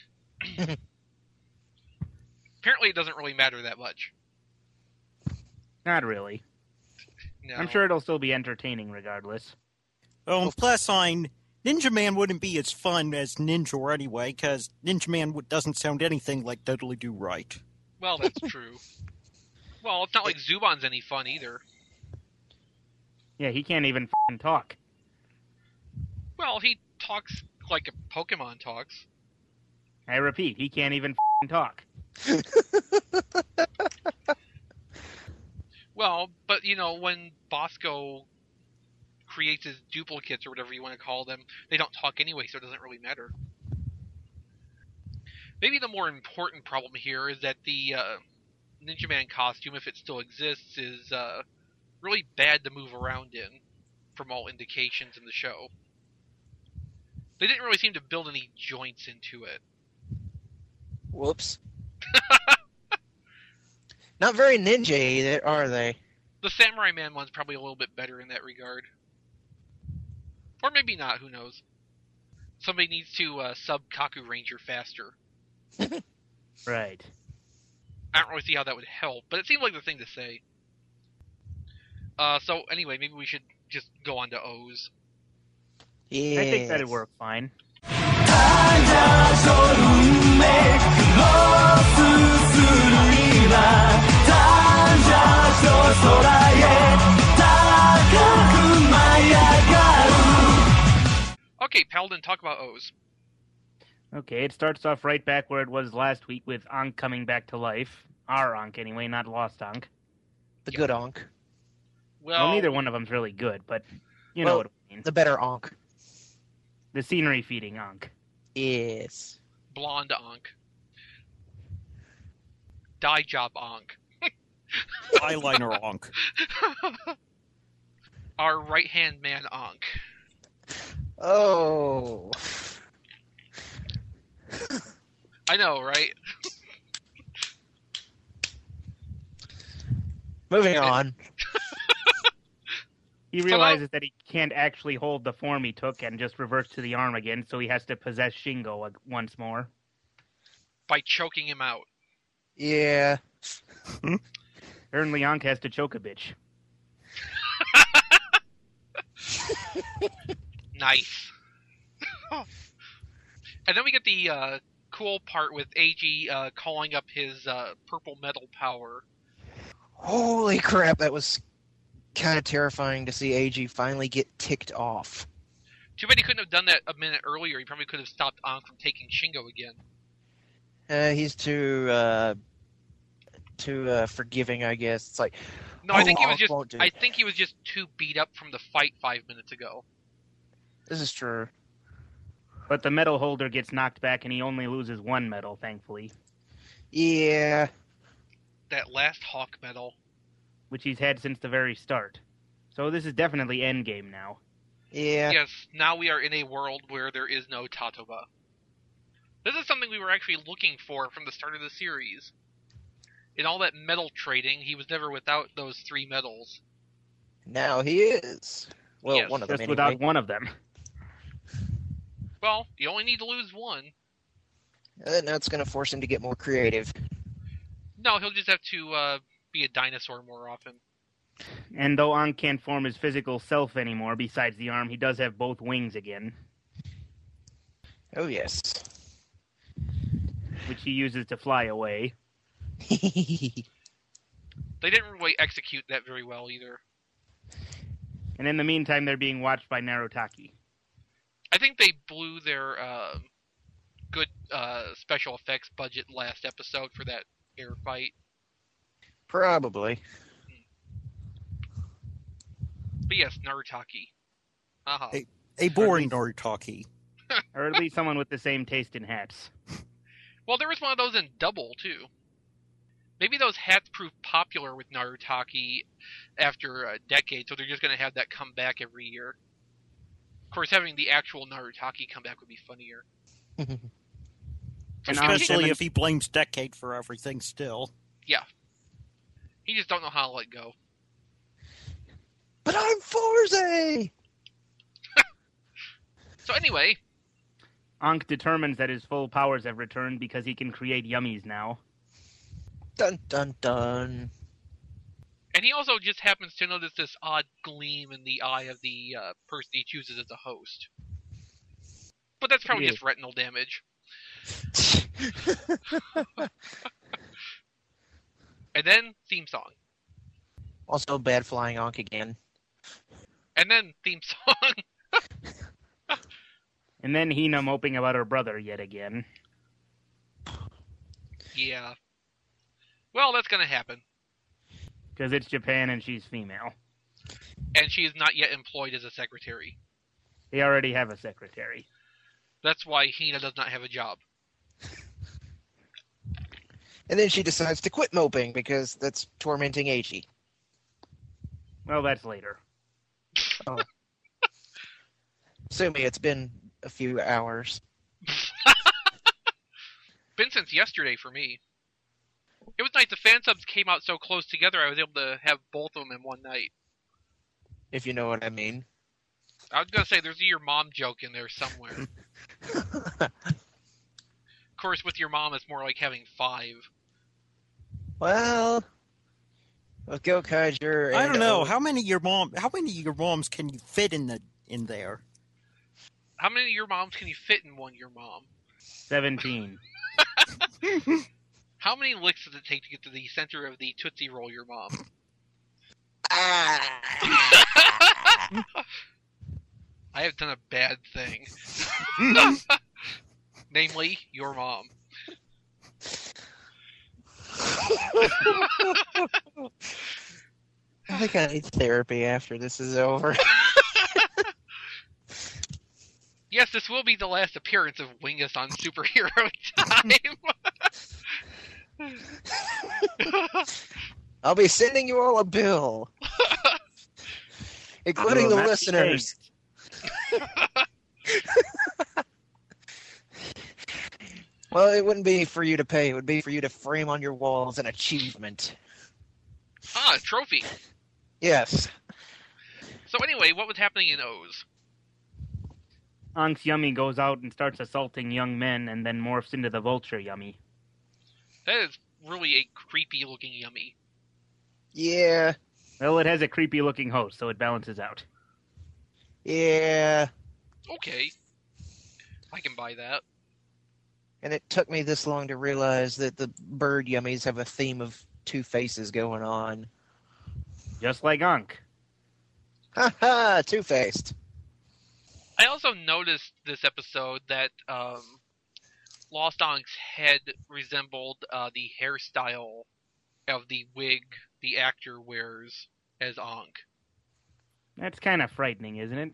Apparently it doesn't really matter that much. Not really. No. I'm sure it'll still be entertaining regardless. Oh, and plus sign, Ninja Man wouldn't be as fun as Ninja anyway, because Ninja Man w- doesn't sound anything like Dudley Do Right. Well, that's true. Well, it's not like Zubon's any fun either. Yeah, he can't even f***ing talk. Well, he talks like a Pokemon talks. I repeat, he can't even f***ing talk. Well, but, you know, when Bosco creates his duplicates or whatever you want to call them, they don't talk anyway, so it doesn't really matter. Maybe the more important problem here is that the uh, Ninja Man costume, if it still exists, is uh, really bad to move around in, from all indications in the show. They didn't really seem to build any joints into it. Whoops. Not very ninja, are they? The Samurai Man one's probably a little bit better in that regard. Or maybe not, who knows. Somebody needs to uh, sub Kaku Ranger faster. Right. I don't really see how that would help, but it seemed like the thing to say. Uh, so anyway, maybe we should just go on to O's. Yeah. I think that'd work fine. Okay, Paladin, talk about O's. Okay, it starts off right back where it was last week with Ankh coming back to life. Our Ankh, anyway, not Lost Ankh. The good Ankh. Well, Well, neither one of them's really good, but you Well, know what I mean. The better Ankh. The scenery-feeding Ankh. Yes. Blonde Ankh. Dye job Ankh. Eyeliner Onk. Our right-hand man Ankh. Oh. I know, right? Moving on. He realizes that he can't actually hold the form he took and just reverts to the arm again, so he has to possess Shingo ag- once more. By choking him out. Yeah. Apparently Ankh has to choke a bitch. Nice. And then we get the uh, cool part with A G uh, calling up his uh, purple metal power. Holy crap, that was kind of terrifying to see A G finally get ticked off. Too bad he couldn't have done that a minute earlier. He probably could have stopped Ankh from taking Shingo again. Uh, he's too, uh, too uh, forgiving, I guess. It's like, No, I oh, think he was Ankh just. won't do I it. think he was just too beat up from the fight five minutes ago. This is true. But the medal holder gets knocked back and he only loses one medal, thankfully, Yeah. That last Hawk medal. which he's had since the very start. So this is definitely endgame now. Yeah. Yes, now we are in a world where there is no Tatoba. This is something we were actually looking for from the start of the series. In all that medal trading, he was never without those three medals. Now he is. Well, Yes. one of them Just anyway. without one of them. Well, you only need to lose one. And that's going to force him to get more creative. No, he'll just have to uh, be a dinosaur more often. And though Ankh can't form his physical self anymore, besides the arm, he does have both wings again, Oh, yes. which he uses to fly away. They didn't really execute that very well either. And in the meantime, they're being watched by Narutaki. I think they blew their uh, good uh, special effects budget last episode for that air fight. Probably. But yes, Narutaki. Uh-huh. Hey. A boring Naritaki. Or at least someone with the same taste in hats. Well, there was one of those in Double, too. Maybe those hats proved popular with Narutaki after a decade, so they're just going to have that come back every year. Of course, having the actual Narutaki come back would be funnier. And Especially seven- if he blames Decade for everything still. Yeah. He just don't know how to let go. But I'm Forze! So anyway, Ankh determines that his full powers have returned because he can create yummies now. Dun dun dun. and he also just happens to notice this odd gleam in the eye of the uh, person he chooses as a host. But that's probably Yeah. just retinal damage. And then, theme song. Also, bad flying Ankh again. And then, theme song. And then Hina moping about her brother yet again. Yeah. Well, that's gonna happen. Because it's Japan and she's female. And she is not yet employed as a secretary. They already have a secretary. That's why Hina does not have a job. And then she decides to quit moping because that's tormenting Eiji. Well, that's later. Assuming it's been a few hours. Been since yesterday for me. It was nice. The fan subs came out so close together, I was able to have both of them in one night. If you know what I mean. I was gonna say, there's a your mom joke in there somewhere. Of course, with your mom, it's more like having five. Well, with Gokaiger. I and don't know O- how many of your mom. How many of your moms can you fit in the in there? How many of your moms can you fit in one your mom? Seventeen. How many licks does it take to get to the center of the Tootsie Roll your mom? Ah. I have done a bad thing. Namely, your mom. I think I need therapy after this is over. Yes, this will be the last appearance of Wingus on Superhero Time. I'll be sending you all a bill. Including Will the not be listeners. Well, it wouldn't be for you to pay. It would be for you to frame on your walls an achievement. Ah, a trophy. Yes. So anyway, what was happening in O's? Ankh's Yummy goes out and starts assaulting young men and then morphs into the Vulture Yummy. That is really a creepy looking Yummy. Yeah. Well, it has a creepy looking host, so it balances out. Yeah. Okay. I can buy that. And it took me this long to realize that the bird yummies have a theme of two faces going on. Just like Ankh. Ha ha! Two-faced. I also noticed this episode that um, Lost Ankh's head resembled uh, the hairstyle of the wig the actor wears as Ankh. That's kind of frightening, isn't it?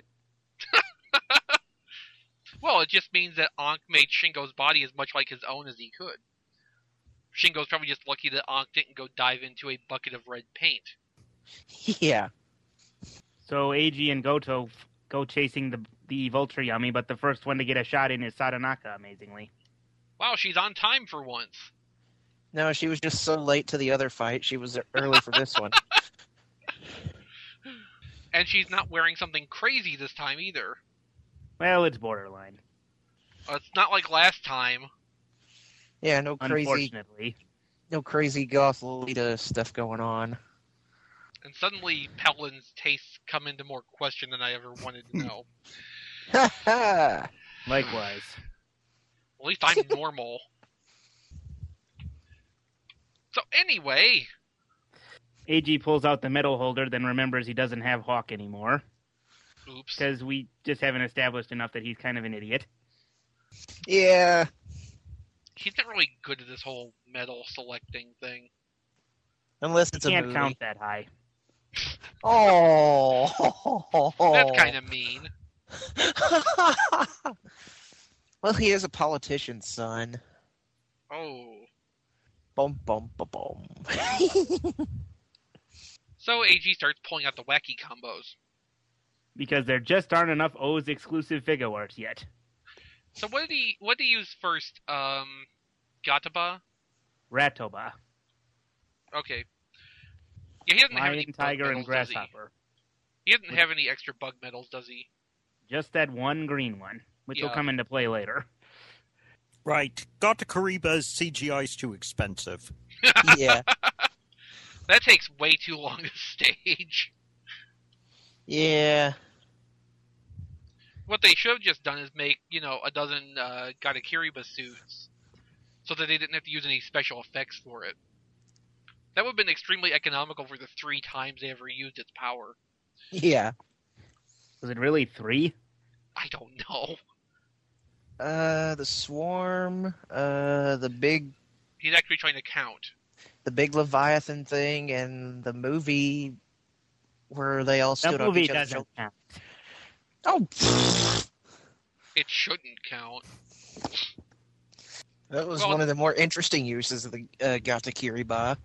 Well, it just means that Ankh made Shingo's body as much like his own as he could. Shingo's probably just lucky that Ankh didn't go dive into a bucket of red paint. Yeah. So Eiji and Goto f- go chasing the the Vulture Yummy, but the first one to get a shot in is Sadanaka, amazingly. Wow, she's on time for once. No, she was just so late to the other fight. She was early for this one. And she's not wearing something crazy this time either. Well, it's borderline. Uh, it's not like last time. Yeah, no crazy, Unfortunately. no crazy goth Lolita stuff going on. And suddenly, Pelin's tastes come into more question than I ever wanted to know. Ha ha! Likewise. At least I'm normal. So anyway, Eiji pulls out the medal holder, then remembers he doesn't have Hawk anymore. oops. Because we just haven't established enough that he's kind of an idiot. Yeah. He's not really good at this whole medal selecting thing. Unless it's a Can't movie. count that high. Oh. That's kind of mean. Well, he is a politician's son. Oh. Bum, bum, bum, bum. So A G starts pulling out the wacky combos. Because there just aren't enough O's exclusive figure arts yet. So what did he what did he use first? Um, Gataba? Ratoba, Okay. Yeah, he doesn't have any Lion, bug Tiger, and medals, does he? Grasshopper. He doesn't have any extra bug medals, does he? Just that one green one, which will Yeah. come into play later. Right. Got to Kariba's C G I's too expensive. Yeah. That takes way too long to stage. Yeah. What they should have just done is make, you know, a dozen uh, Gatakiriba suits, so that they didn't have to use any special effects for it. That would have been extremely economical for the three times they ever used its power. Yeah. Was it really three? I don't know. Uh, the Swarm, uh, the big, He's actually trying to count. the big Leviathan thing, and the movie where they all stood That on movie each other's doesn't shoulders. count. Oh, It shouldn't count. that was Well, one of the more interesting uses of the uh, Gatakiriba.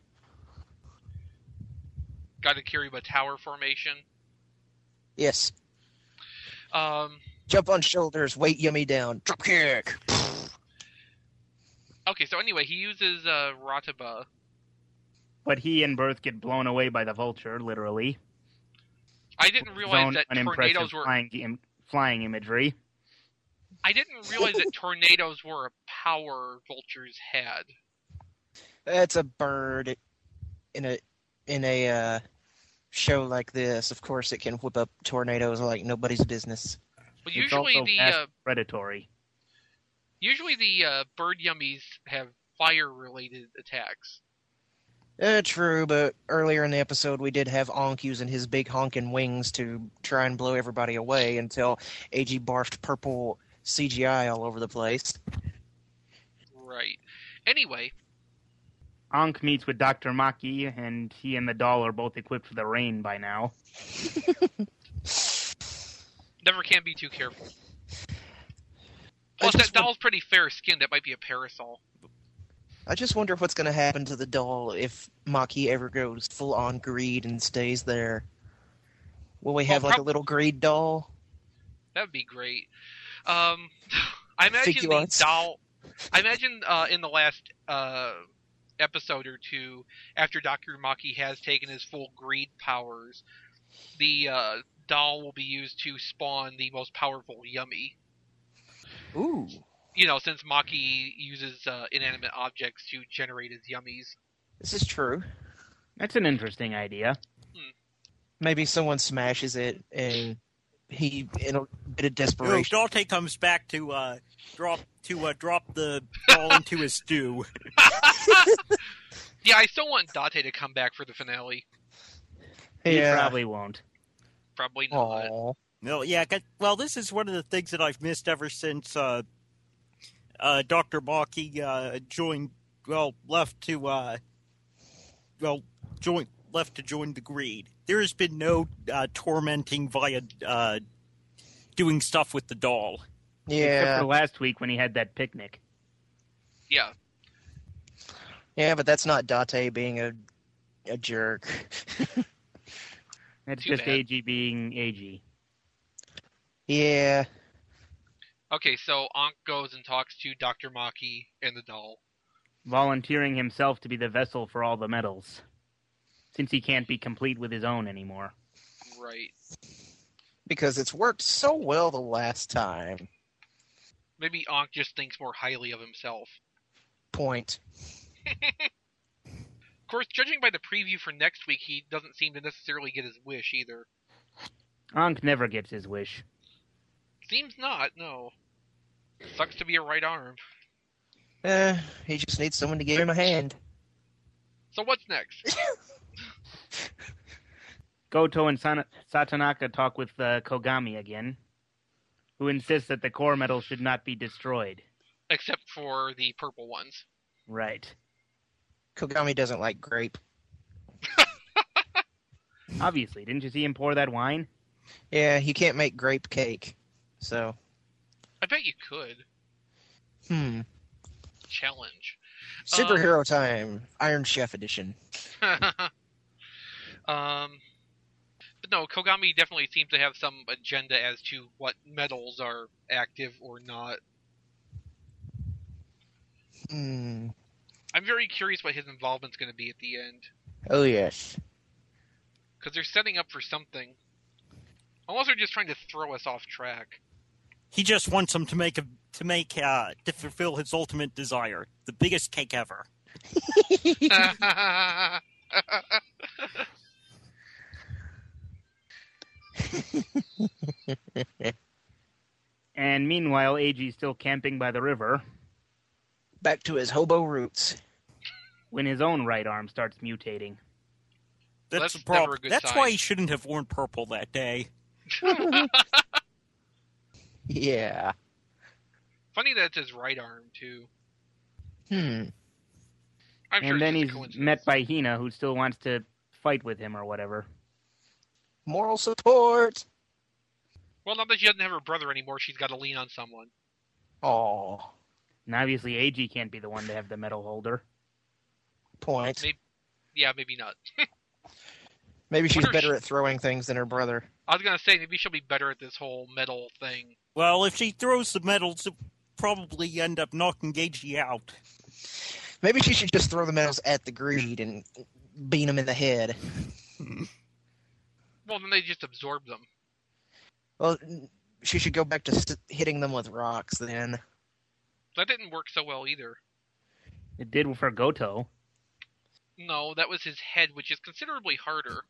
Gatakiriba tower formation. Yes. Um, Jump on shoulders, weight yummy down, drop kick. okay, so anyway, he uses uh, Rataba. But he and Birth get blown away by the vulture, literally. I didn't His realize own that unimpressive tornadoes were. flying, im- flying imagery. I didn't realize that tornadoes were a power vultures had. That's a bird in a in a uh, show like this. Of course, it can whip up tornadoes like nobody's business. But It's usually also the fast uh, predatory. usually the uh, bird yummies have fire-related attacks. Uh, true, but earlier in the episode we did have Ankh using his big honking wings to try and blow everybody away until A G barfed purple C G I all over the place. Right. Anyway, Ankh meets with Doctor Maki, and he and the doll are both equipped for the rain by now. never can be too careful. Plus, just that doll's pretty fair-skinned. That might be a parasol. I just wonder what's going to happen to the doll if Maki ever goes full on greed and stays there. Will we Well, have like a prob- little greed doll? That would be great. Um, I imagine Figure the arts. doll. I imagine uh, in the last uh, episode or two, after Doctor Maki has taken his full greed powers, the uh, doll will be used to spawn the most powerful Yummy. Ooh. You know, since Maki uses uh, inanimate objects to generate his Yummies. This is true. That's an interesting idea. Maybe someone smashes it and he, in a bit of No, desperation. Dante comes back to uh, drop to uh, drop the ball into his stew. Yeah, I still want Date to come back for the finale. He Yeah. probably won't. Probably not. Aw. No, yeah. 'cause- Well, this is one of the things that I've missed ever since uh, uh, Doctor Maki uh, joined. Well, left to uh, well join left to join the greed. There has been no uh, tormenting via uh, doing stuff with the doll. Except Yeah. for last week when he had that picnic. Yeah. Yeah, but that's not Date being a a jerk. That's Too just bad. A G being A G. Yeah. Okay, so Ankh goes and talks to Doctor Maki and the doll. Volunteering himself to be the vessel for all the medals. Since he can't be complete with his own anymore. Right. Because it's worked so well the last time. Maybe Ankh just thinks more highly of himself. Point. Of course, judging by the preview for next week, he doesn't seem to necessarily get his wish either. Ankh never gets his wish. Seems not, no. Sucks to be a right arm. Eh, he just needs someone to give him a hand. So what's next? Goto and San- Satanaka talk with uh, Kogami again, who insists that the core metal should not be destroyed. Except for the purple ones. Right. Kogami doesn't like grape. Obviously. Didn't you see him pour that wine? Yeah, you can't make grape cake. So, I bet you could. hmm. Challenge. Superhero time, Iron Chef edition. um, but no, Kogami definitely seems to have some agenda as to what metals are active or not. Hmm. I'm very curious what his involvement's going to be at the end. Oh yes. Because they're setting up for something. Unless they're just trying to throw us off track. He just wants him to make a to make uh, to fulfill his ultimate desire, the biggest cake ever. And meanwhile, A G's still camping by the river Back to his hobo roots. when his own right arm starts mutating. That's, That's the problem. never a good That's sign. why he shouldn't have worn purple that day. Yeah. Funny that it's his right arm, too. Hmm. I'm sure And then it's he's just a coincidence. met by Hina, who still wants to fight with him or whatever. Moral support. Well, now that she doesn't have her brother anymore, she's got to lean on someone. Oh, And obviously A G can't be the one to have the medal holder. point. Maybe, yeah, maybe not. Maybe she's wonder if better she- at throwing things than her brother. I was going to say, maybe she'll be better at this whole medal thing. Well, if she throws the medals, it'll probably end up knocking Gagey out. Maybe she should just throw the medals at the greed and beat him in the head. Well, then they just absorb them. Well, she should go back to s- hitting them with rocks then. That didn't work so well either. It did for Goto. No, that was his head, which is considerably harder.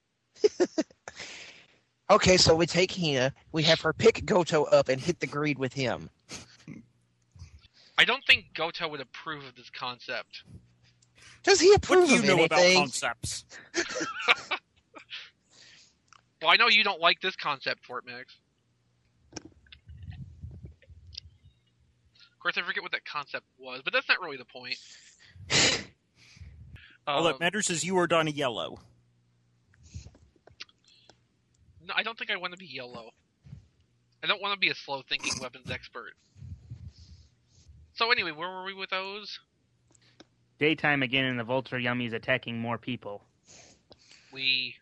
Okay, so we take Hina, we have her pick Goto up and hit the greed with him. I don't think Goto would approve of this concept. Does he What approve do you of know about anything? concepts? Well, I know you don't like this concept, Fort Max. Of course, I forget what that concept was, but that's not really the point. All Uh, that matters is you are Donnie Yellow. no, I don't think I want to be yellow. I don't want to be a slow-thinking weapons expert. So anyway, where were we with those? Daytime again, and the Vulture Yummy's attacking more people. We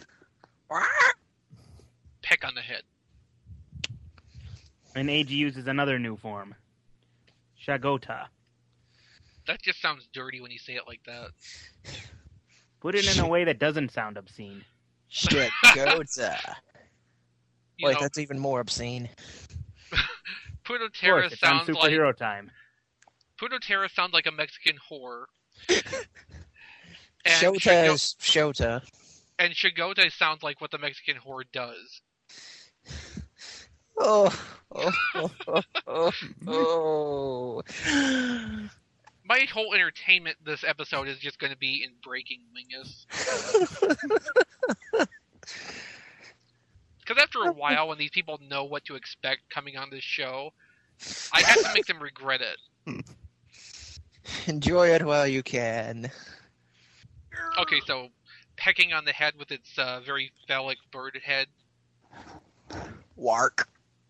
peck on the head. And A G uses another new form. Shagota. That just sounds dirty when you say it like that. Put it in a way that doesn't sound obscene. Shit, Goza. You Wait, know, that's even more obscene. Of Putotera course, it's on sounds like superhero time. Putotera sounds like a Mexican whore. and Shota Shigo- is Shota. and Shigote sounds like what the Mexican whore does. Oh, oh, oh, oh, oh, oh. My whole entertainment this episode is just going to be in breaking Mingus. Because after a while, when these people know what to expect coming on this show, I have to make them regret it. Enjoy it while you can. Okay, so pecking on the head with its uh, very phallic bird head. Wark.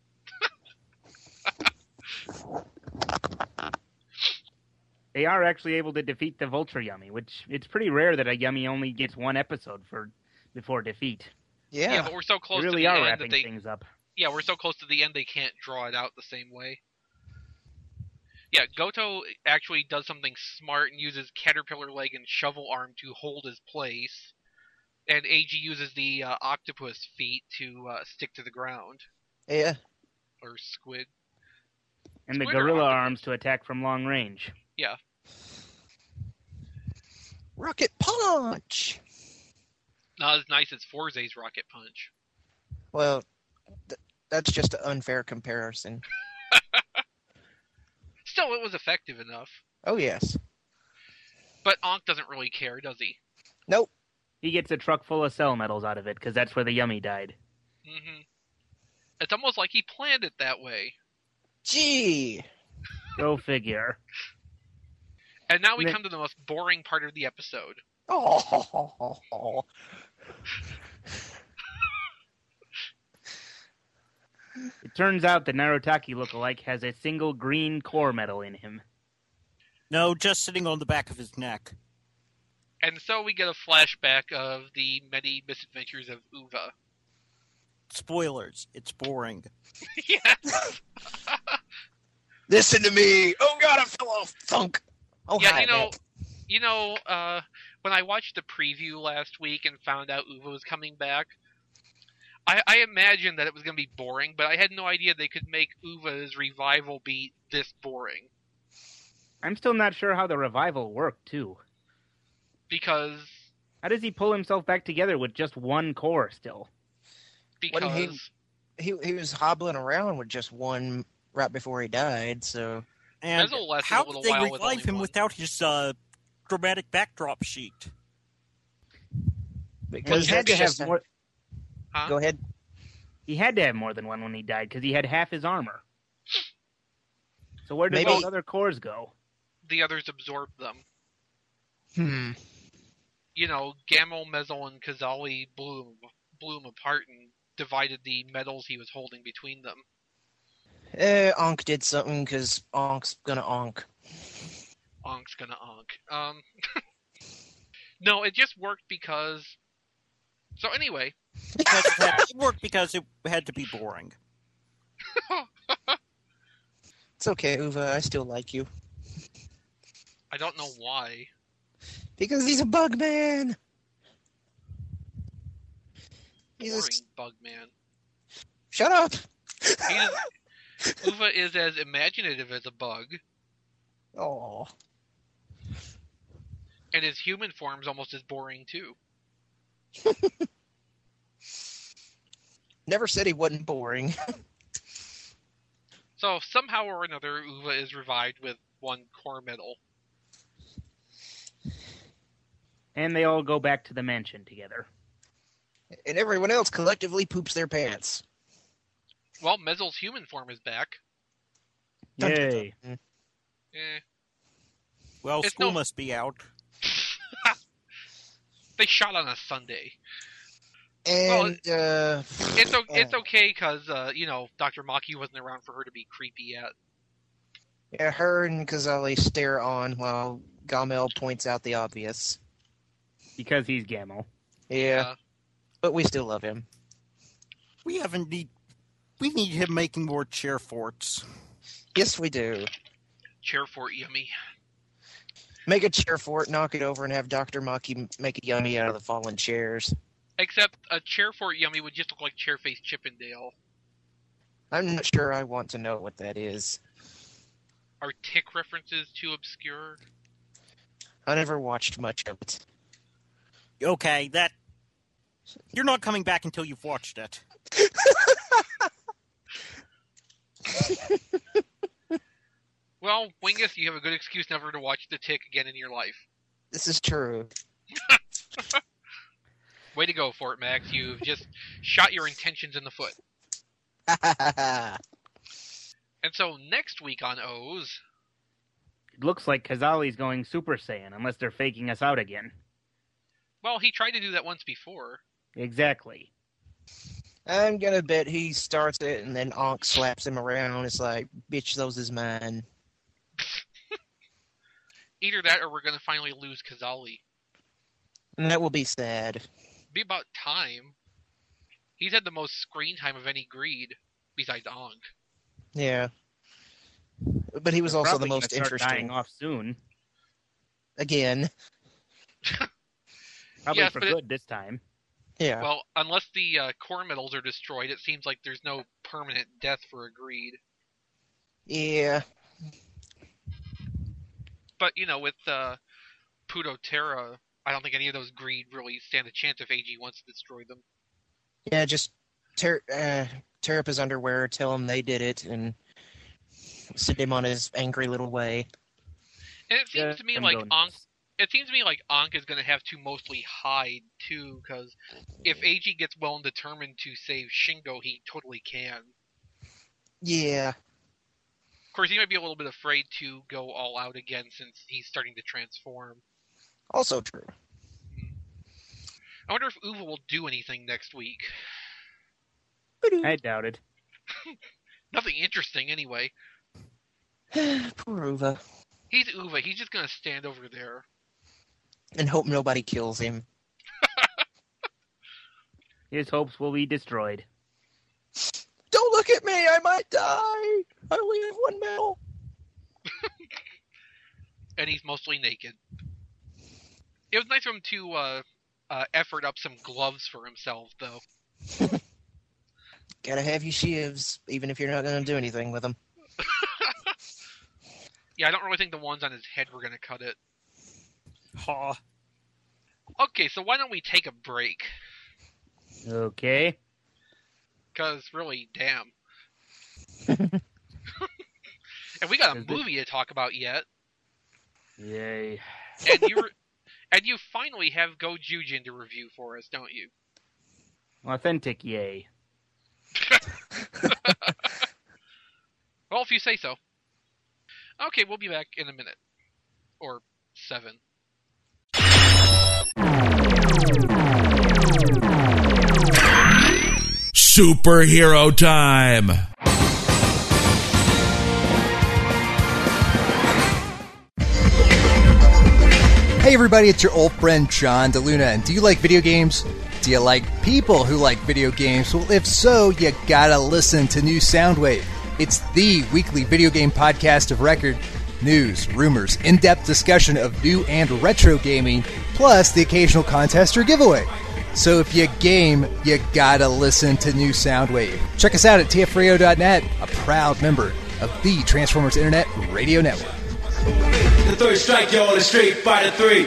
They are actually able to defeat the Vulture Yummy, which it's pretty rare that a Yummy only gets one episode for before defeat. Yeah, Yeah. but we're so close They really to the are end wrapping that they things up. yeah, we're so close to the end they can't draw it out the same way. Yeah, Goto actually does something smart and uses caterpillar leg and shovel arm to hold his place, and A G uses the uh, octopus feet to uh, stick to the ground, Yeah. or squid. And the Squid or gorilla octopus? arms to attack from long range. Yeah, Rocket punch. not as nice as Forze's rocket punch. Well, th- that's just an unfair comparison. Still, it was effective enough. Oh, yes. But Ankh doesn't really care, does he? Nope. He gets a truck full of cell medals out of it, because that's where the Yummy died. hmm It's almost like he planned it that way. Gee. Go figure. And now we Ne- come to the most boring part of the episode. Oh. It turns out the Narutaki lookalike has a single green core medal in him. No, just sitting on the back of his neck. And so we get a flashback of the many misadventures of Uva. Spoilers. It's boring. Yes. Listen to me. Oh God, I fell off. Thunk. Oh, Yeah, hi, you know, Matt. you know, uh, when I watched the preview last week and found out Uva was coming back, I, I imagined that it was going to be boring, but I had no idea they could make Uva's revival be this boring. I'm still not sure how the revival worked, too. Because, How does he pull himself back together with just one core still? because, What did He he was hobbling around with just one right before he died. So And Mezzle lasted how a little did they while with revive only him one. without his uh, dramatic backdrop sheet? because he had to have just- more. huh? Go ahead. He had to have more than one when he died because he had half his armor. So where did Maybe- those other cores go? The others absorbed them. Hmm. You know, Gamel, Mezzle, and Kazali blew him, blew him apart and divided the metals he was holding between them. Uh, Onk did something because Onk's gonna Onk. Onk's gonna onk. Um, no, it just worked because. So anyway, Because it, had, it worked because it had to be boring. It's okay, Uva. I still like you I don't know why. because he's a bug man. He's a... Boring s- bug man. Shut up. He is, Uva is as imaginative as a bug, Oh, and his human form's almost as boring too. never said he wasn't boring. So somehow or another, Uva is revived with one core metal. And they all go back to the mansion together. And everyone else collectively poops their pants. Well, Mezzle's human form is back. Dun, dun, Yay. dun. Eh. Well, It's school no- must be out. They shot on a Sunday. And uh, It's o- it's uh, okay because uh, you know Doctor Maki wasn't around for her to be creepy yet. yeah, her and Kazali stare on while Gamel points out the obvious. Because he's Gamel. Yeah, Uh, but we still love him. We haven't need. We need him making more chair forts. Yes, we do. chair fort yummy. Make a chair for it, knock it over, and have Doctor Maki make a yummy out of the fallen chairs. Except a chair fort yummy would just look like Chairface Chippendale. I'm not sure I want to know what that is. Are tick references too obscure? I never watched much of it. Okay, that. You're not coming back until you've watched it. Well, Wingus, you have a good excuse never to watch the tick again in your life. This is true. Way to go, Fort Max. You've just shot your intentions in the foot. And so next week on O's, It looks like Kazali's going Super Saiyan, unless they're faking us out again. well, he tried to do that once before. Exactly. I'm gonna bet he starts it and then Onk slaps him around. It's like, bitch, those is mine. Either that or we're going to finally lose Kazali. And that will be sad. Be about time. He's had the most screen time of any greed, besides Onk. Yeah. But he was They're also the probably gonna most start interesting. dying off soon. Again. Probably Yes, for but it- good this time. Yeah. Well, unless the uh, core metals are destroyed, it seems like there's no permanent death for a greed. Yeah. But, you know, with uh, Puto Terra, I don't think any of those greed really stand a chance if A G wants to destroy them. Yeah, just tear, uh, tear up his underwear, tell him they did it, and send him on his angry little way. And it seems Yeah, to me I'm like going Ankh, nuts. it seems to me like Ankh is going to have to mostly hide too, because if A G gets well and determined to save Shingo, he totally can. Yeah. Of course, he might be a little bit afraid to go all out again since he's starting to transform. Also true. I wonder if Uva will do anything next week. I doubt it. Nothing interesting, anyway. Poor Uva. He's Uva. He's just gonna stand over there. And hope nobody kills him. His hopes will be destroyed. Don't look at me! I might die! I only have one medal. And he's mostly naked. It was nice of him to uh, uh, effort up some gloves for himself, though. Gotta have your shivs, even if you're not gonna do anything with them. Yeah, I don't really think the ones on his head were gonna cut it. Ha. Okay, so why don't we take a break? Okay. Because, really, damn. And we got a movie to talk about yet. Yay. And you re- and you finally have Go Jujin to review for us, don't you? Authentic yay. Well, if you say so. Okay, we'll be back in a minute. Or seven. Superhero time! Hey everybody, it's your old friend John DeLuna, and do you like video games? Do you like people who like video games? Well, if so, you gotta listen to New Soundwave. It's the weekly video game podcast of record. News, rumors, in-depth discussion of new and retro gaming, plus the occasional contest or giveaway. So if you game, you gotta listen to New Soundwave. Check us out at T F radio dot net, a proud member of the Transformers Internet Radio Network. The third strike, yo, on the Street Fighter three.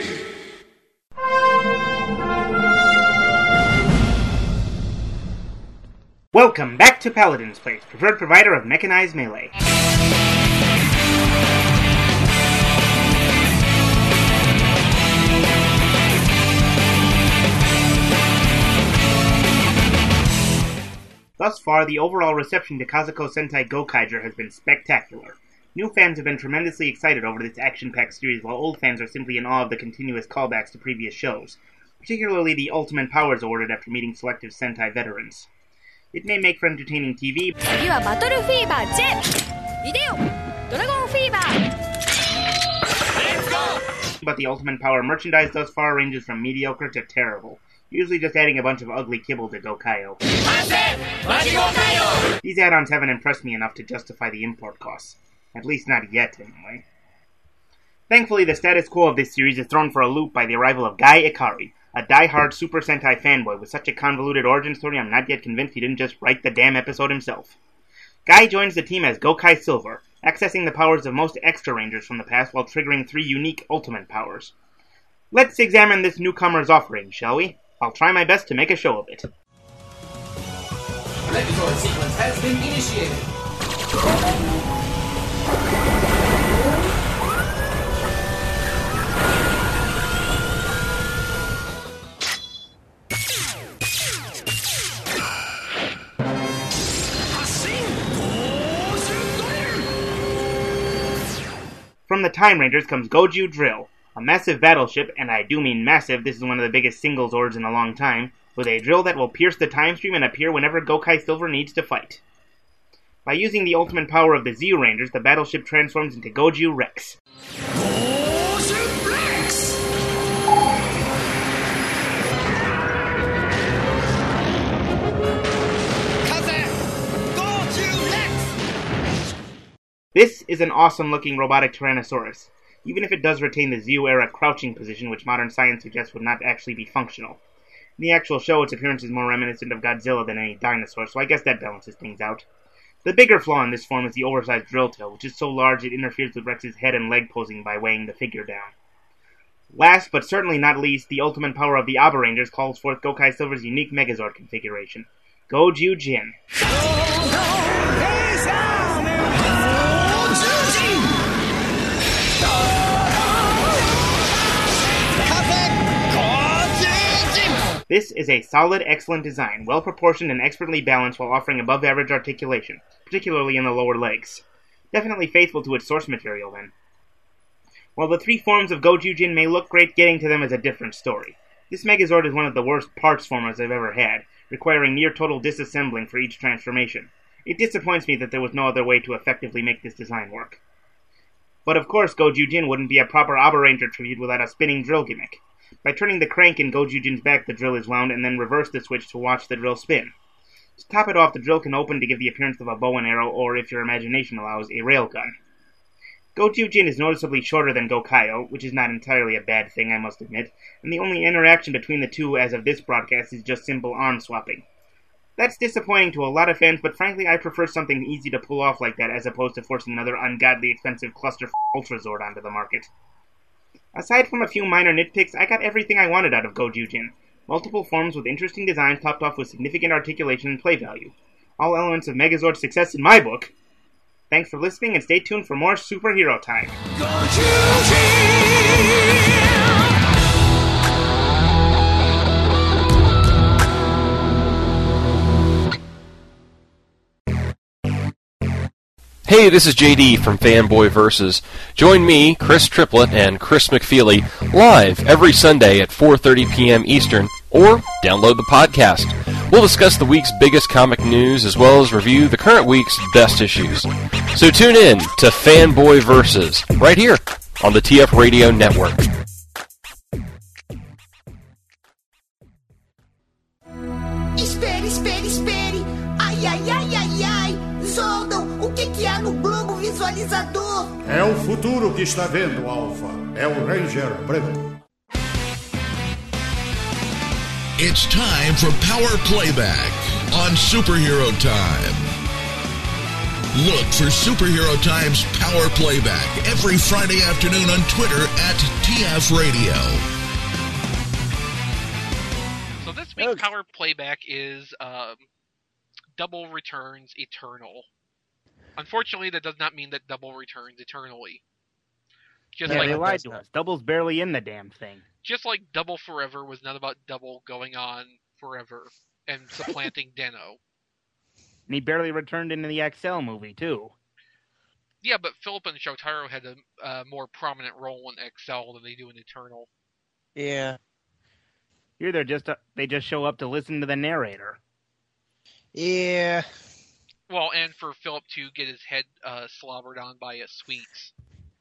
Welcome back to Paladin's Place, preferred provider of mechanized melee. Thus far, the overall reception to Kazuko Sentai Gokaiger has been spectacular. New fans have been tremendously excited over this action-packed series, while old fans are simply in awe of the continuous callbacks to previous shows, particularly the ultimate powers awarded after meeting selective Sentai veterans. It may make for entertaining T V, but the ultimate power merchandise thus far ranges from mediocre to terrible, usually just adding a bunch of ugly kibble to Gokaio. These add-ons haven't impressed me enough to justify the import costs. At least not yet, anyway. Thankfully, the status quo of this series is thrown for a loop by the arrival of Guy Ikari, a die-hard Super Sentai fanboy with such a convoluted origin story I'm not yet convinced he didn't just write the damn episode himself. Guy joins the team as Gokai Silver, accessing the powers of most Extra Rangers from the past while triggering three unique ultimate powers. Let's examine this newcomer's offering, shall we? I'll try my best to make a show of it. Megazord sequence has been initiated. From the Time Rangers comes Goju Drill, a massive battleship, and I do mean massive, this is one of the biggest single Zords in a long time, with a drill that will pierce the time stream and appear whenever Gokai Silver needs to fight. By using the ultimate power of the Zeo Rangers, the battleship transforms into Goju Rex. Goju Rex! Goju Rex! This is an awesome-looking robotic Tyrannosaurus, even if it does retain the Zeo-era crouching position, which modern science suggests would not actually be functional. In the actual show, its appearance is more reminiscent of Godzilla than any dinosaur, so I guess that balances things out. The bigger flaw in this form is the oversized drill tail, which is so large it interferes with Rex's head and leg posing by weighing the figure down. Last, but certainly not least, the ultimate power of the Aba Rangers calls forth Gokai Silver's unique Megazord configuration, Goju Jin. This is a solid, excellent design, well-proportioned and expertly balanced while offering above-average articulation, particularly in the lower legs. Definitely faithful to its source material, then. While the three forms of Goju Jin may look great, getting to them is a different story. This Megazord is one of the worst parts formers I've ever had, requiring near-total disassembling for each transformation. It disappoints me that there was no other way to effectively make this design work. But of course, Gojujin wouldn't be a proper Abaranger tribute without a spinning drill gimmick. By turning the crank in Gojujin's back, the drill is wound, and then reverse the switch to watch the drill spin. To top it off, the drill can open to give the appearance of a bow and arrow, or, if your imagination allows, a railgun. Gojujin is noticeably shorter than Gokaio, which is not entirely a bad thing, I must admit, and the only interaction between the two as of this broadcast is just simple arm swapping. That's disappointing to a lot of fans, but frankly I prefer something easy to pull off like that as opposed to forcing another ungodly expensive cluster f*** Ultrazord onto the market. Aside from a few minor nitpicks, I got everything I wanted out of Gojujin. Multiple forms with interesting designs topped off with significant articulation and play value. All elements of Megazord's success in my book. Thanks for listening, and stay tuned for more Superhero Time. Hey, this is J D from Fanboy Versus. Join me, Chris Triplett, and Chris McFeely live every Sunday at four thirty p.m. Eastern, or download the podcast. We'll discuss the week's biggest comic news as well as review the current week's best issues. So tune in to Fanboy Versus right here on the T F Radio Network. Espere, espere, espere. Ai, ai, ai, ai, ai. Zordon, o que que há no globo visualizador? É o futuro que está vendo, Alpha. É o Ranger branco. It's time for Power Playback on Superhero Time. Look for Superhero Time's Power Playback every Friday afternoon on Twitter at T F Radio. So this week's Power Playback is um, Double Returns Eternal. Unfortunately, that does not mean that Double returns eternally. Just yeah, like they lied to us. Double's barely in the damn thing. Just like Double Forever was not about Double going on forever and supplanting Deno. And he barely returned into the X L movie, too. Yeah, but Philip and Shotaro had a uh, more prominent role in X L than they do in Eternal. Yeah. Here they're just, uh, they just show up to listen to the narrator. Yeah. Well, and for Philip to get his head uh, slobbered on by a Sweets.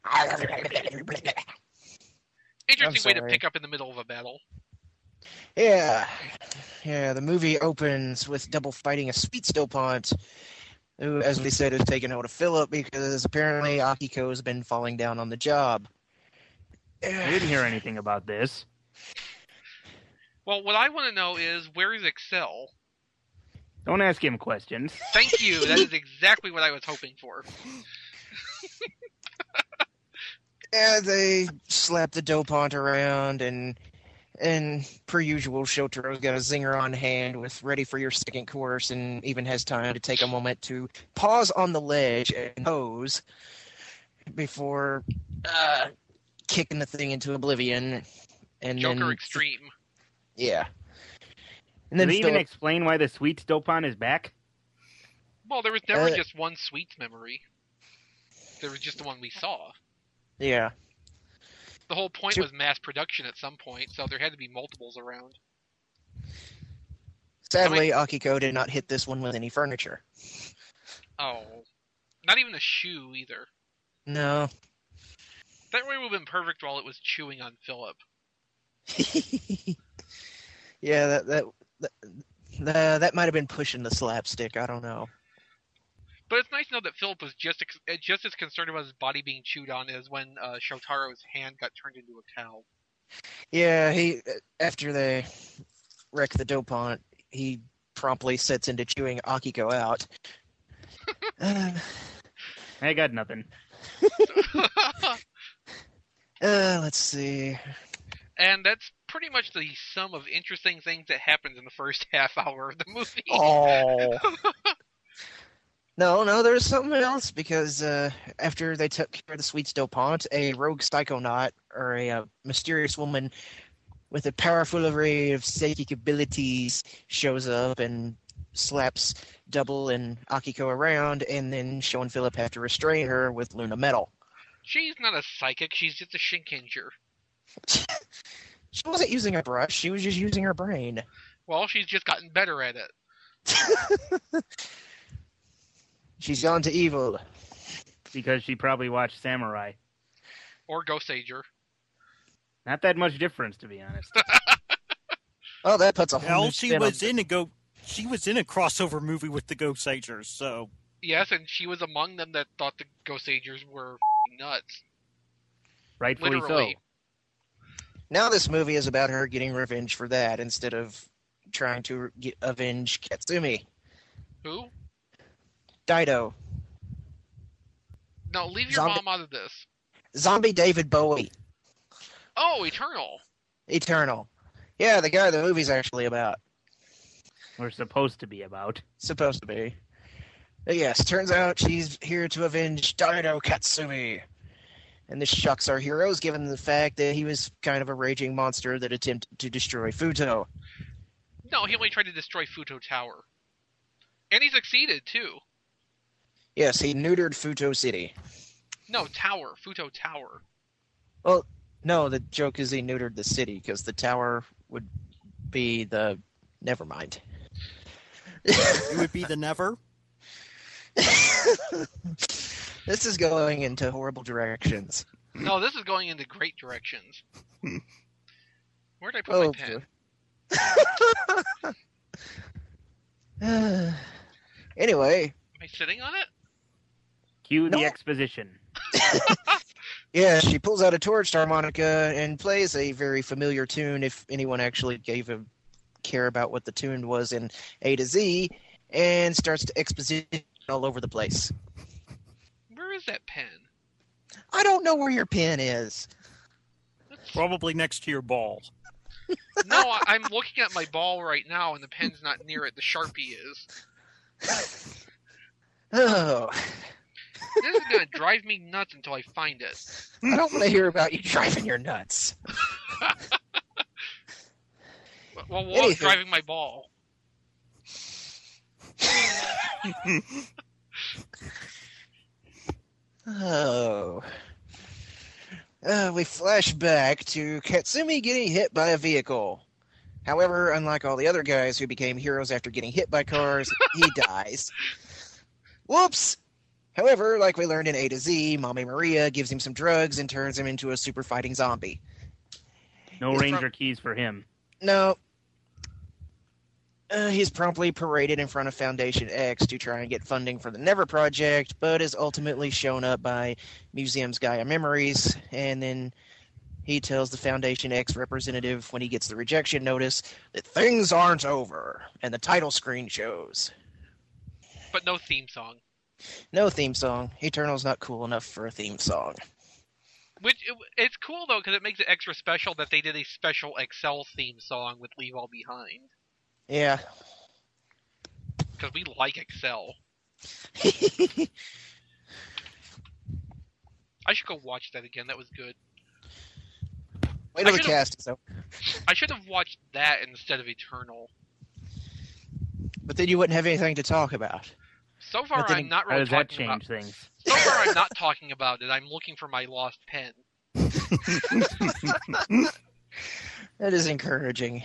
Interesting way to pick up in the middle of a battle. Yeah. Yeah, the movie opens with Double fighting a Sweets Dopont, who, as we said, is taking hold of Philip because apparently Akiko's been falling down on the job. I didn't hear anything about this. Well, what I want to know is, where is Excel? Don't ask him questions. Thank you. That is exactly what I was hoping for. Yeah, they slap the Dopont around, and and per usual, Shotaro's got a zinger on hand with ready for your second course, and even has time to take a moment to pause on the ledge and pose before uh, kicking the thing into oblivion. And Joker then, Extreme. Yeah. And Did then they even Philip, explain why the Sweets Dopont is back? Well, there was never Uh, just one Sweets memory. There was just the one we saw. yeah. The whole point Two- was mass production at some point, so there had to be multiples around. Sadly, Akiko did not hit this one with any furniture. Oh. Not even a shoe, either. No. That way would have been perfect while it was chewing on Philip. Yeah, that that that, that, that might have been pushing the slapstick. I don't know. But it's nice to know that Philip was just ex- just as concerned about his body being chewed on as when uh, Shotaro's hand got turned into a cow. Yeah, he after they wreck the Dopont, he promptly sets into chewing Akiko out. uh, I got nothing. uh, let's see. And that's pretty much the sum of interesting things that happened in the first half hour of the movie. Oh. No, no, there's something else, because uh, after they took care of the Sweets Dopont, a rogue psychonaut, or a uh, mysterious woman with a powerful array of psychic abilities, shows up and slaps Double and Akiko around, and then Sho and Philip have to restrain her with Luna Metal. She's not a psychic, she's just a Shinkenger. She wasn't using a brush, she was just using her brain. Well, she's just gotten better at it. She's gone to evil. Because she probably watched Samurai. Or Gosager. Not that much difference, to be honest. Oh, that puts a whole Well, new she spin was on in a go. She was in a crossover movie with the Gosagers, so Yes, and she was among them that thought the Gosagers were nuts. Rightfully Literally. so. Now this movie is about her getting revenge for that instead of trying to get, avenge Katsumi. Who? Dido. No, leave your Zombie- mom out of this. Zombie David Bowie. Oh, Eternal. Eternal. Yeah, the guy the movie's actually about. We're supposed to be about. Supposed to be. But yes, turns out she's here to avenge Dido Katsumi. And this shocks our heroes, given the fact that he was kind of a raging monster that attempted to destroy Futo. No, he only tried to destroy Futo Tower. And he succeeded, too. Yes, he neutered Futo City. No, Tower. Futo Tower. Well, no, the joke is he neutered the city, because the tower would be the... Never mind. it would be the never. This is going into horrible directions. No, this is going into great directions. Where'd I put Oh, my pen? Anyway. Am I sitting on it? Cue the No. exposition. Yeah, she pulls out a torch harmonica and plays a very familiar tune, if anyone actually gave a care about what the tune was in A to Z, and starts to exposition all over the place. Where is that pen? I don't know where your pen is. Probably next to your ball. No, I- I'm looking at my ball right now, and the pen's not near it. The Sharpie is. Oh. This is going to drive me nuts until I find it. I don't want to hear about you driving your nuts. Well, while Anything. driving my ball. Oh. Uh, we flash back to Katsumi getting hit by a vehicle. However, unlike all the other guys who became heroes after getting hit by cars, he dies. Whoops! However, like we learned in A to Z, Mommy Maria gives him some drugs and turns him into a super fighting zombie. No He's ranger prob- keys for him. No. Uh, he's promptly paraded in front of Foundation X to try and get funding for the Never Project, but is ultimately shown up by Museum's Gaia Memories, and then he tells the Foundation X representative when he gets the rejection notice that things aren't over, and the title screen shows. But no theme song. No theme song. Eternal's not cool enough for a theme song. Which, it, it's cool, though, because it makes it extra special that they did a special Excel theme song with Leave All Behind. Yeah. Because we like Excel. I should go watch that again. That was good. Wait till I the should've- cast is over. I should have watched that instead of Eternal. But then you wouldn't have anything to talk about. So far, But then- I'm not How really does that talking about. change things? So far, I'm not talking about it. I'm looking for my lost pen. That is encouraging.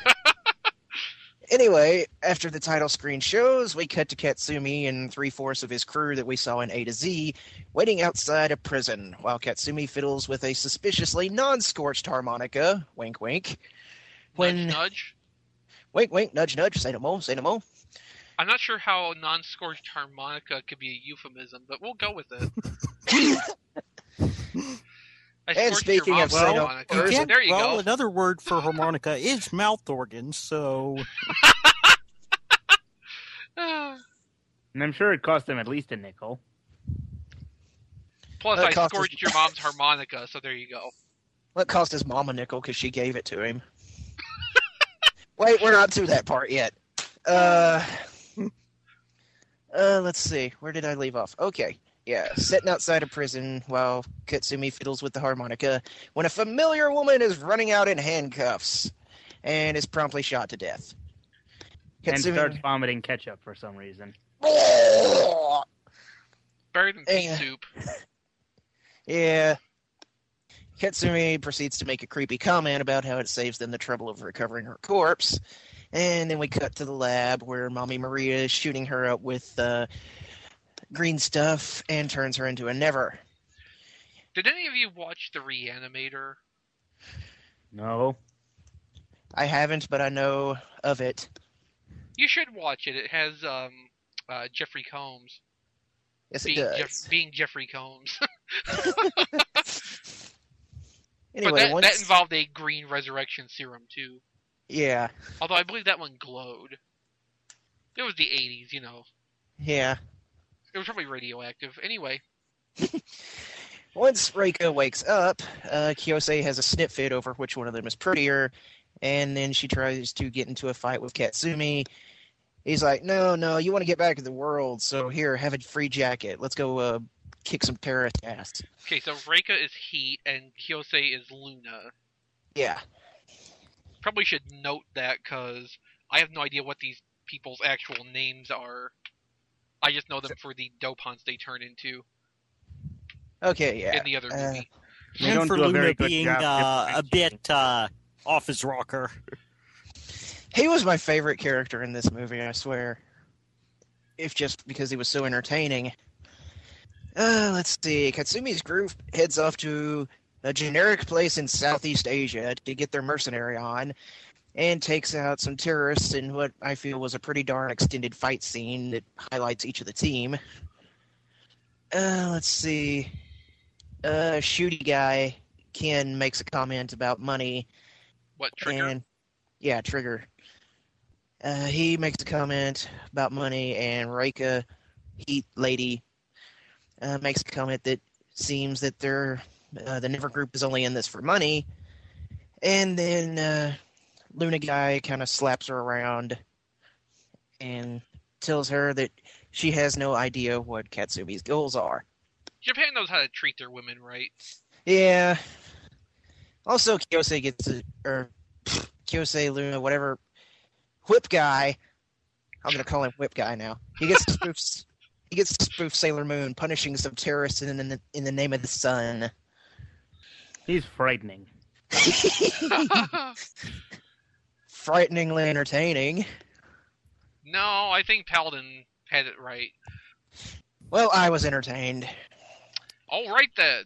Anyway, after the title screen shows, we cut to Katsumi and three-fourths of his crew that we saw in A to Z, waiting outside a prison, while Katsumi fiddles with a suspiciously non-scorched harmonica, wink wink. When, Nudge, nudge. Wink wink, nudge nudge, say no more, say no more. I'm not sure how non-scorched harmonica could be a euphemism, but we'll go with it. I And scorched your speaking mom's of say no harmonica. more, Can't- There you well, go. another word for harmonica is mouth organ, so And I'm sure it cost them at least a nickel. Plus, That I cost us- scorched your mom's harmonica, so there you go. What cost his mom a nickel because she gave it to him? Wait, we're not to that part yet. Uh, uh, let's see. Where did I leave off? Okay. Yeah, sitting outside a prison while Katsumi fiddles with the harmonica when a familiar woman is running out in handcuffs and is promptly shot to death. And Katsumi... starts vomiting ketchup for some reason. Better than pea Yeah. soup. Yeah. Katsumi proceeds to make a creepy comment about how it saves them the trouble of recovering her corpse. And then we cut to the lab where Mommy Maria is shooting her up with uh, green stuff and turns her into a Never. Did any of you watch The Reanimator? No. I haven't, but I know of it. You should watch it. It has um, uh, Jeffrey Combs. Yes, being it does. Jeff- being Jeffrey Combs. Anyway, but that, once... that involved a green resurrection serum, too. Yeah. Although I believe that one glowed. It was the eighties, you know. Yeah. It was probably radioactive. Anyway. Once Reika wakes up, uh, Kiyose has a snip fit over which one of them is prettier, and then she tries to get into a fight with Katsumi. He's like, no, no, you want to get back in the world, so here, have a free jacket. Let's go uh, kick some terrorist ass. Okay, so Reika is Heat, and Kiyose is Luna. Yeah. Probably should note that, because I have no idea what these people's actual names are. I just know them for the dopants they turn into. Okay, yeah. In the other uh, movie. And for Luna being uh, a bit uh, off his rocker. He was my favorite character in this movie, I swear. If just because he was so entertaining. Uh, let's see. Katsumi's group heads off to a generic place in Southeast Asia to get their mercenary on, and takes out some terrorists in what I feel was a pretty darn extended fight scene that highlights each of the team. Uh, let's see. Uh, shooty guy, Ken, makes a comment about money. What, Trigger? And, yeah, Trigger. Uh, he makes a comment about money, and Reika, Heat Lady, uh, makes a comment that seems that they're, uh, the Never Group is only in this for money. And then uh, Luna Guy kind of slaps her around and tells her that she has no idea what Katsumi's goals are. Japan knows how to treat their women right. Yeah. Also, Kiyose gets a, or Kiyose, Luna, whatever, Whip Guy. I'm gonna call him Whip Guy now. He gets to spoof. He gets to spoof Sailor Moon, punishing some terrorists in the in the name of the sun. He's frightening. Frighteningly entertaining. No, I think Paladin had it right. Well, I was entertained. All right then.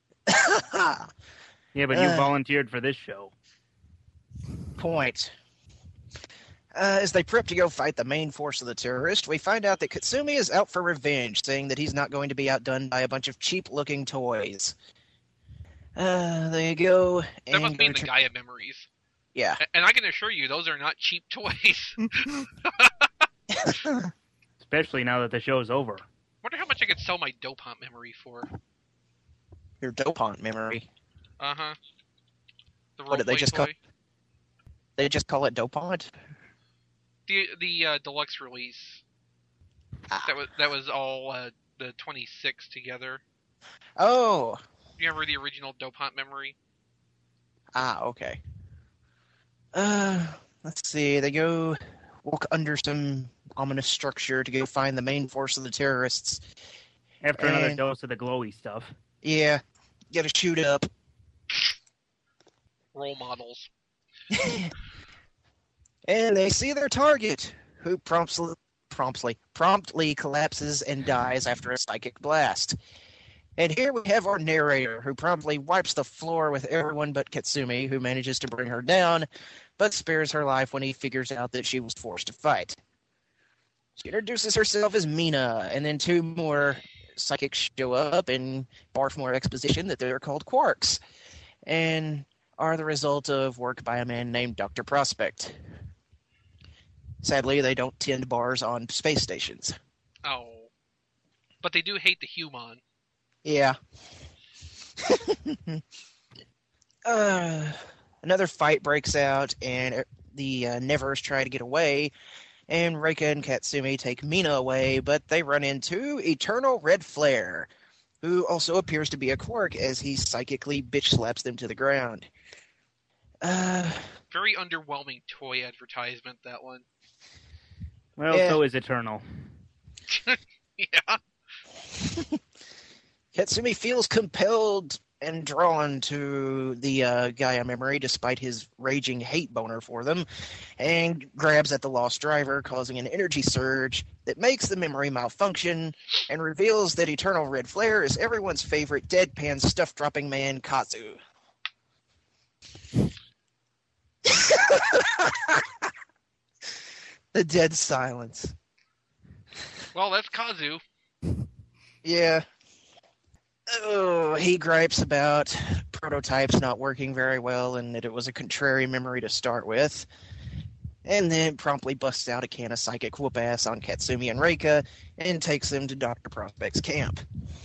Yeah, but you Uh, volunteered for this show. Point. Uh, as they prep to go fight the main force of the terrorist, we find out that Katsumi is out for revenge, saying that he's not going to be outdone by a bunch of cheap-looking toys. Uh, they go That and must be in go the to- Gaia memories. Yeah. A- And I can assure you, those are not cheap toys. Especially now that the show's over. Wonder how much I could sell my Dopant memory for. Your Dopant memory. Uh-huh. The What did they roleplay just call? toy. They just call it Dopant? The the uh, deluxe release. Ah. That was that was all uh, the twenty-six together. Oh. You remember the original Dopant memory? Ah, okay. Uh, let's see. They go walk under some ominous structure to go find the main force of the terrorists. After another And- dose of the glowy stuff. Yeah, gotta shoot up. Role models. And they see their target, who promptly, promptly, promptly collapses and dies after a psychic blast. And here we have our narrator, who promptly wipes the floor with everyone but Katsumi, who manages to bring her down, but spares her life when he figures out that she was forced to fight. She introduces herself as Mina, and then two more psychics show up and barf more exposition that they're called Quarks, and are the result of work by a man named Doctor Prospect. Sadly, they don't tend bars on space stations. Oh. But they do hate the human. Yeah. uh, another fight breaks out, and the uh, Nevers try to get away, and Reika and Katsumi take Mina away, but they run into Eternal Red Flare, who also appears to be a Quark as he psychically bitch slaps them to the ground. Uh, Very underwhelming toy advertisement, that one. Well, Yeah. so is Eternal. Yeah. Katsumi feels compelled and drawn to the uh, Gaia memory despite his raging hate boner for them, and grabs at the lost driver, causing an energy surge that makes the memory malfunction and reveals that Eternal Red Flare is everyone's favorite deadpan stuff-dropping man, Kazu. The dead silence. Well, that's Kazu. Yeah. Oh, he gripes about prototypes not working very well and that it was a contrary memory to start with. And then promptly busts out a can of psychic whoop-ass on Katsumi and Reika and takes them to Doctor Prospect's camp.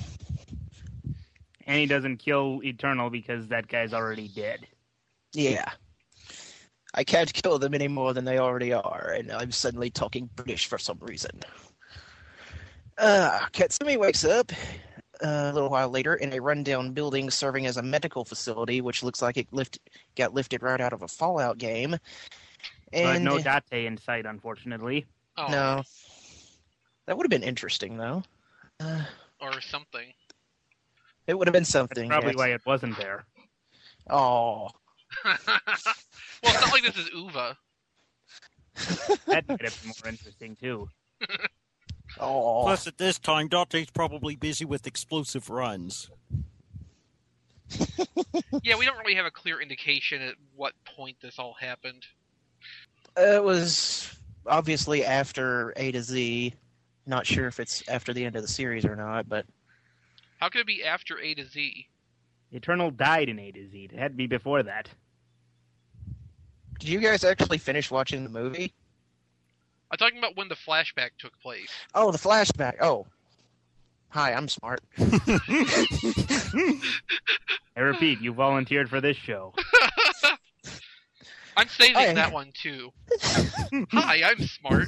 And he doesn't kill Eternal because that guy's already dead. Yeah. I can't kill them any more than they already are, and I'm suddenly talking British for some reason. Uh, Katsumi wakes up uh, a little while later in a rundown building serving as a medical facility, which looks like it lift, got lifted right out of a Fallout game. And, but no Date in sight, unfortunately. Oh. No. That would have been interesting, though. Uh, or something. It would have been something. That's probably yes. why it wasn't there. Oh. Well, it's not like this is Uva. That might have been more interesting, too. Oh. Plus, at this time, Dante's probably busy with explosive runs. Yeah, we don't really have a clear indication at what point this all happened. Uh, it was obviously after A to Z. Not sure if it's after the end of the series or not, but... How could it be after A to Z? Eternal died in A to Z. It had to be before that. Did you guys actually finish watching the movie? I'm talking about when the flashback took place. Oh, the flashback. Oh. Hi, I'm smart. I repeat, you volunteered for this show. I'm saving Hi. that one, too. Hi, I'm smart.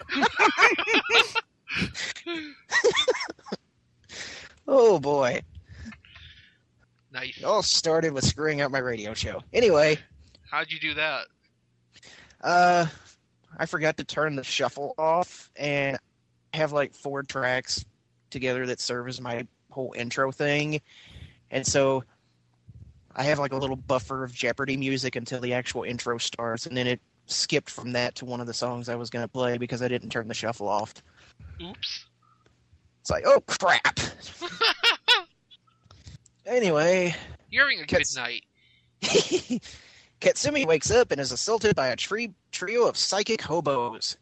Oh, boy. Nice. It all started with screwing up my radio show. Anyway, How'd you do that? uh, I forgot to turn the shuffle off and have like four tracks together that serve as my whole intro thing. And so I have like a little buffer of Jeopardy music until the actual intro starts, and then it skipped from that to one of the songs I was going to play because I didn't turn the shuffle off. Oops. It's like, oh, crap. Anyway. You're having a Kats- good night. Katsumi wakes up and is assaulted by a tri- trio of psychic hobos.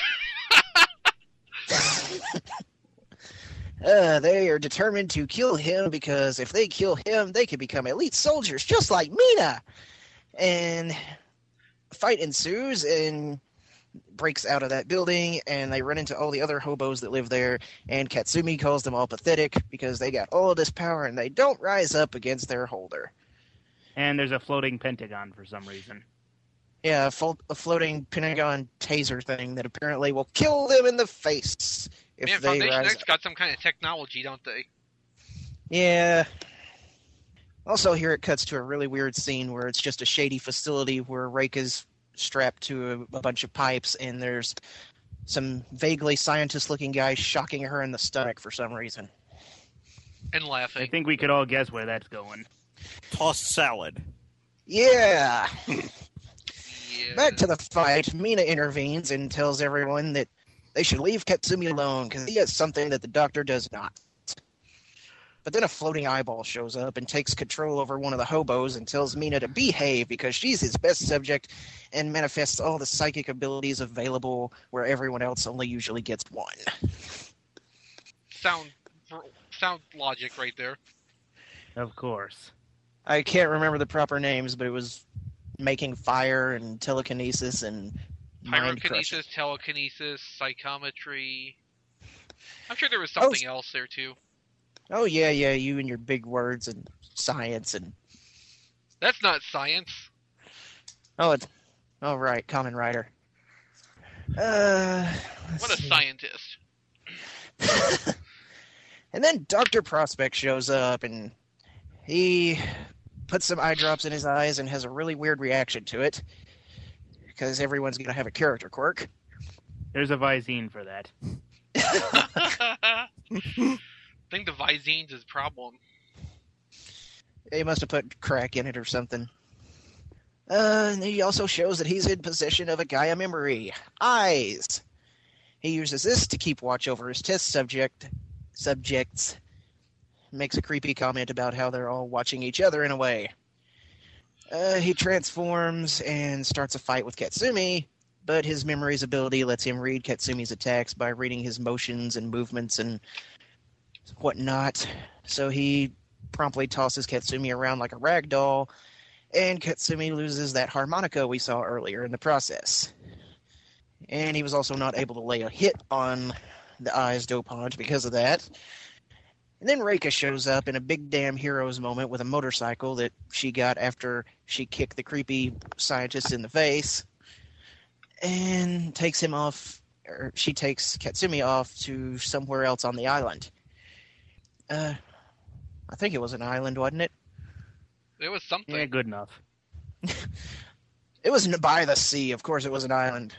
uh, they are determined to kill him because if they kill him, they can become elite soldiers just like Mina. And a fight ensues and breaks out of that building, and they run into all the other hobos that live there, and Katsumi calls them all pathetic because they got all this power and they don't rise up against their holder. And there's a floating pentagon for some reason. Yeah, a, fo- a floating pentagon taser thing that apparently will kill them in the face if Man, they Foundation rise X got some kind of technology, don't they? Yeah. Also, here it cuts to a really weird scene where it's just a shady facility where Reika's strapped to a, a bunch of pipes, and there's some vaguely scientist-looking guy shocking her in the stomach for some reason. And laughing. I think we could all guess where that's going. Tossed salad. Yeah! Yeah. Back to the fight, Mina intervenes and tells everyone that they should leave Katsumi alone because he has something that the doctor does not. But then a floating eyeball shows up and takes control over one of the hobos and tells Mina to behave because she's his best subject and manifests all the psychic abilities available where everyone else only usually gets one. Sound, sound logic right there. Of course. I can't remember the proper names, but it was making fire and telekinesis and mind crushing. Pyrokinesis, telekinesis, psychometry. I'm sure there was something Oh. else there, too. Oh, yeah, yeah, you and your big words and science and... That's not science. Oh, it's... Oh, right, Common Rider. Uh, What a scientist. And then Doctor Prospect shows up, and he puts some eye drops in his eyes and has a really weird reaction to it, because everyone's going to have a character quirk. There's a Visine for that. I think the Visine's his problem. He must have put crack in it or something. Uh, and he also shows that he's in possession of a Gaia memory. Eyes. He uses this to keep watch over his test subject subjects. Makes a creepy comment about how they're all watching each other in a way. Uh, he transforms and starts a fight with Katsumi, but his memory's ability lets him read Katsumi's attacks by reading his motions and movements and whatnot. So he promptly tosses Katsumi around like a rag doll, and Katsumi loses that harmonica we saw earlier in the process. And he was also not able to lay a hit on the Eyes Dopant because of that. And then Reika shows up in a big damn hero's moment with a motorcycle that she got after she kicked the creepy scientist in the face, and takes him off, or she takes Katsumi off to somewhere else on the island. Uh, I think it was an island, wasn't it? It was something. Yeah, good enough. It was by the sea. Of course it was an island.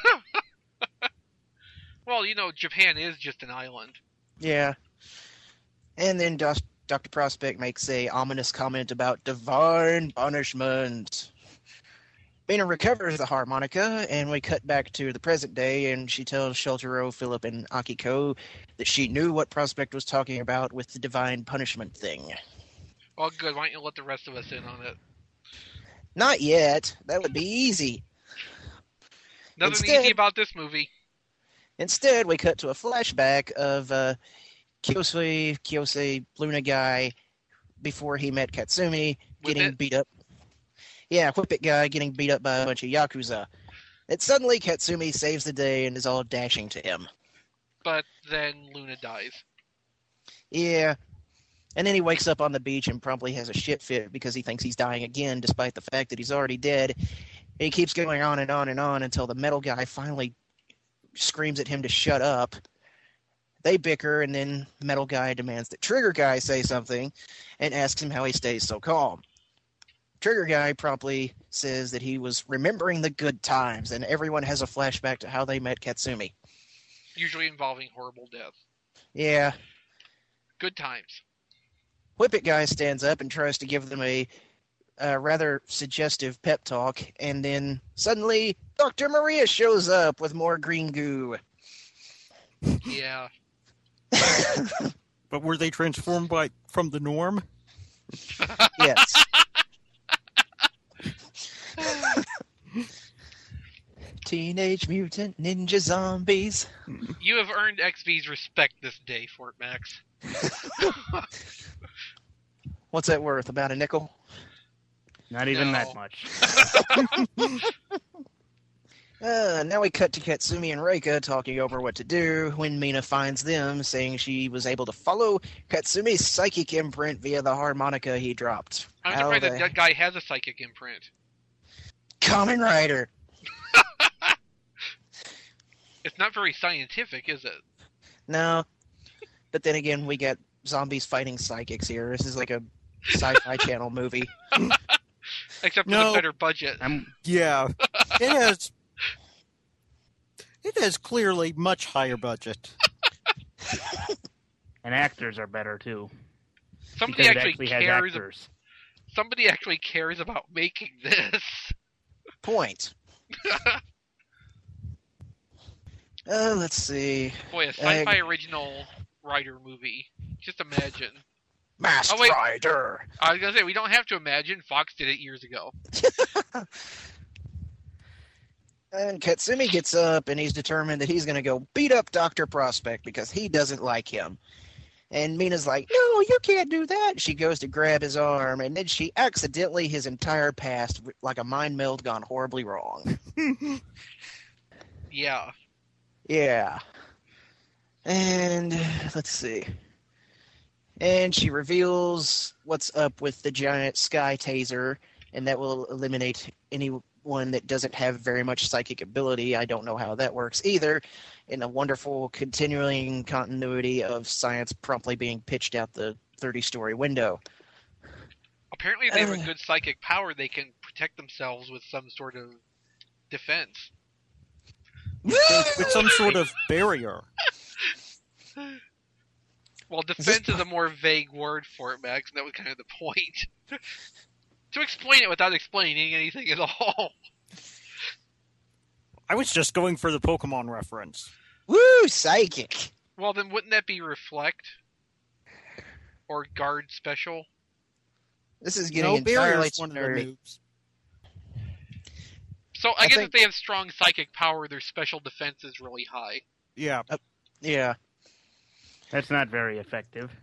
Well, you know, Japan is just an island. Yeah. And then Doctor Prospect makes a ominous comment about divine punishment. Mina recovers the harmonica, and we cut back to the present day, and she tells Shotaro, Philip, and Akiko that she knew what Prospect was talking about with the divine punishment thing. Well, good. Why don't you let the rest of us in on it? Not yet. That would be easy. Nothing Instead, easy about this movie. Instead, we cut to a flashback of uh, Kyosei, Kyosei Luna guy, before he met Katsumi, getting Whip it? beat up. Yeah, Whip It guy getting beat up by a bunch of Yakuza. And suddenly Katsumi saves the day and is all dashing to him. But then Luna dies. Yeah. And then he wakes up on the beach and promptly has a shit fit because he thinks he's dying again, despite the fact that he's already dead. And he keeps going on and on and on until the metal guy finally screams at him to shut up. They bicker, and then the metal guy demands that Trigger Guy say something and asks him how he stays so calm. Trigger Guy promptly says that he was remembering the good times, and everyone has a flashback to how they met Katsumi. Usually involving horrible death. Yeah. Good times. Whip It Guy stands up and tries to give them a, a rather suggestive pep talk, and then suddenly Doctor Maria shows up with more green goo. Yeah. But were they transformed by from the norm? Yes. Teenage Mutant Ninja Zombies. You have earned X V's respect this day, Fort Max. What's that worth? About a nickel? Not even No. that much. Uh, now we cut to Katsumi and Reika talking over what to do when Mina finds them, saying she was able to follow Katsumi's psychic imprint via the harmonica he dropped. I'm How surprised the- that that guy has a psychic imprint. Kamen Rider. It's not very scientific, is it? No. But then again, we get zombies fighting psychics here. This is like a sci-fi channel movie. Except for No. the better budget. I'm, Yeah, it has. It has clearly much higher budget. and actors are better too. Somebody because it actually, actually has cares. actors. Somebody actually cares about making this. Point. Uh, let's see. Boy, a sci-fi original writer movie. Just imagine. Masked Oh, wait. Rider. I was gonna say we don't have to imagine. Fox did it years ago. And Katsumi gets up, and he's determined that he's going to go beat up Doctor Prospect because he doesn't like him. And Mina's like, no, you can't do that. She goes to grab his arm, and then she accidentally, his entire past, like a mind meld gone horribly wrong. Yeah. Yeah. And let's see. And she reveals what's up with the giant sky taser, and that will eliminate anyone that doesn't have very much psychic ability. I don't know how that works either. In a wonderful continuing continuity of science promptly being pitched out the thirty-story window. Apparently, if they have Uh. a good psychic power, they can protect themselves with some sort of defense. With some sort of barrier. Well, defense is a more vague word for it, Max, and that was kind of the point. To explain it without explaining anything at all. I was just going for the Pokemon reference. Woo, psychic. Well, then wouldn't that be Reflect? Or Guard Special? This is getting No, entirely Barrier's one of their nerdy. moves. So I, I guess think- if they have strong psychic power, their special defense is really high. Yeah. Uh, yeah. That's not very effective.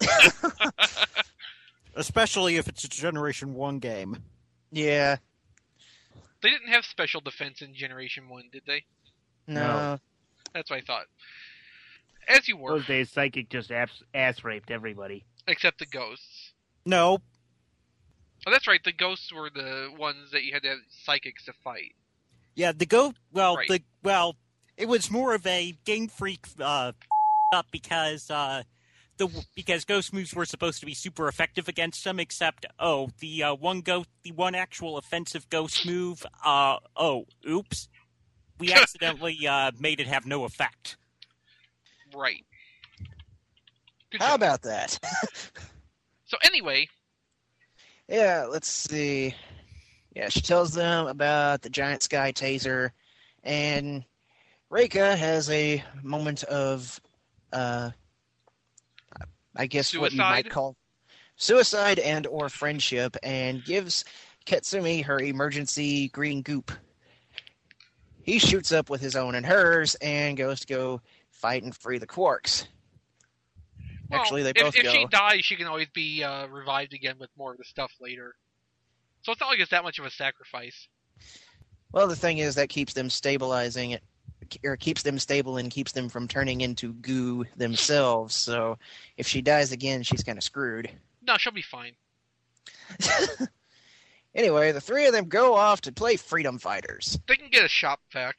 Especially if it's a Generation one game. Yeah. They didn't have special defense in Generation one, did they? No. No. That's what I thought. As you were, Those days, Psychic just ass, ass raped everybody. except the ghosts. No. Oh, that's right, the ghosts were the ones that you had to have psychics to fight. Yeah, the go well Right. the well it was more of a Game Freak uh up because uh the because ghost moves were supposed to be super effective against them, except oh the uh, one go the one actual offensive ghost move uh oh oops we accidentally uh made it have no effect. Right. Good How job. about that? So anyway, Yeah, let's see. Yeah, she tells them about the giant sky taser, and Reika has a moment of, uh, I guess what you might Suicide? call suicide and or friendship, and gives Katsumi her emergency green goop. He shoots up with his own and hers, and goes to go fight and free the Quarks. well, Actually, they if, both if go. she dies, she can always be uh, revived again with more of the stuff later. So it's not like it's that much of a sacrifice. Well, the thing is that keeps them stabilizing it, or keeps them stable and keeps them from turning into goo themselves. So if she dies again, she's kind of screwed. No, she'll be fine. Anyway, the three of them go off to play Freedom Fighters. They can get a shop vac.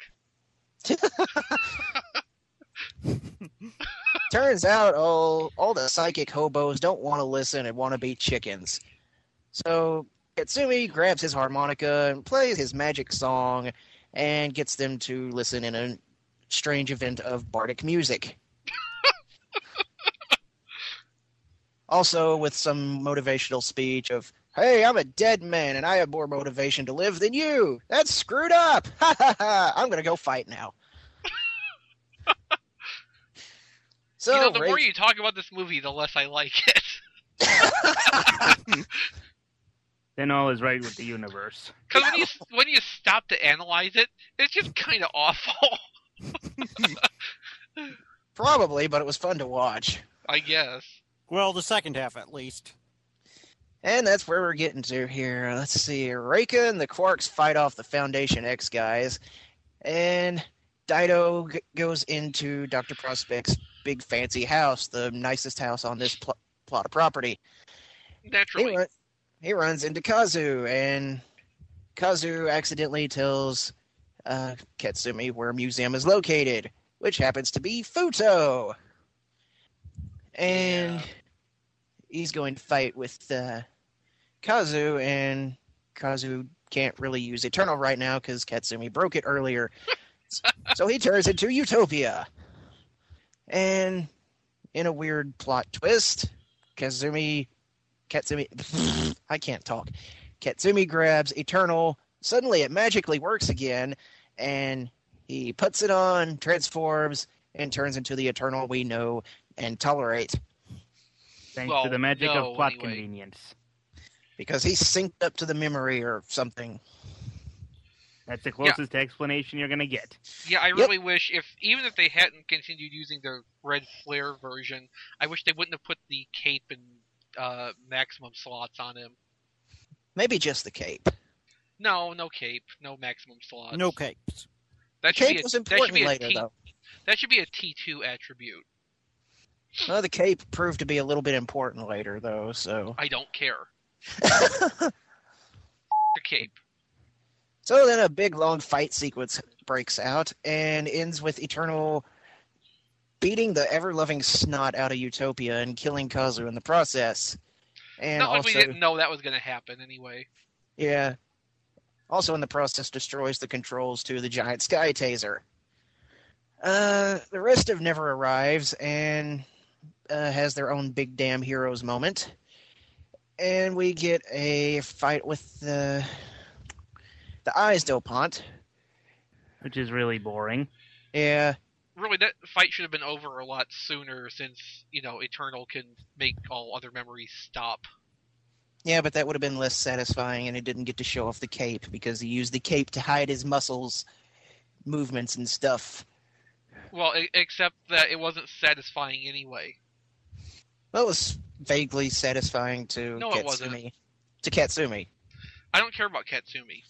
Turns out all, all the psychic hobos don't want to listen and want to be chickens. So Katsumi grabs his harmonica and plays his magic song and gets them to listen in a strange event of bardic music. Also with some motivational speech of, "Hey, I'm a dead man and I have more motivation to live than you. That's screwed up. Ha ha ha. I'm going to go fight now." So you know, the Ray- more you talk about this movie, the less I like it. Then all is right with the universe. Because when you when you stop to analyze it, it's just kind of awful. Probably, but it was fun to watch. I guess. Well, the second half at least. And that's where we're getting to here. Let's see. Reika and the Quarks fight off the Foundation X guys. And Dido g- goes into Doctor Prospect's big fancy house, the nicest house on this pl- plot of property. Naturally. He, run- he runs into Kazu, and Kazu accidentally tells uh, Katsumi where a museum is located, which happens to be Futo. And Yeah. he's going to fight with uh, Kazu, and Kazu can't really use Eternal right now because Katsumi broke it earlier. So he turns into Utopia. And in a weird plot twist, Kazumi, Katsumi, I can't talk. Katsumi grabs Eternal. Suddenly it magically works again, and he puts it on, transforms, and turns into the Eternal we know and tolerate. Thanks Well, to the magic no, of plot anyway. convenience. Because he's synced up to the memory or something. That's the closest explanation you're going to get. Yeah, I Yep. really wish if even if they hadn't continued using the Red Flare version, I wish they wouldn't have put the cape and uh, maximum slots on him. Maybe just the cape. No, no cape, no maximum slots. No capes. That should Cape be a, was that should important be a later, T, though. That should be a T two attribute. Well, the cape proved to be a little bit important later, though, so... I don't care. The cape. So then a big, long fight sequence breaks out and ends with Eternal beating the ever-loving snot out of Utopia and killing Kazu in the process. And Not like also, we didn't know that was going to happen anyway. yeah, also in the process destroys the controls to the giant sky taser. Uh, the rest of Never arrives and uh, has their own big damn heroes moment. And we get a fight with the the Eyes Dopant. Which is really boring. Yeah. Really, that fight should have been over a lot sooner since, you know, Eternal can make all other memories stop. Yeah, but that would have been less satisfying, and he didn't get to show off the cape because he used the cape to hide his muscles, movements, and stuff. Well, I- except that it wasn't satisfying anyway. Well, it was vaguely satisfying to No, Katsumi. it wasn't. To Katsumi. I don't care about Katsumi.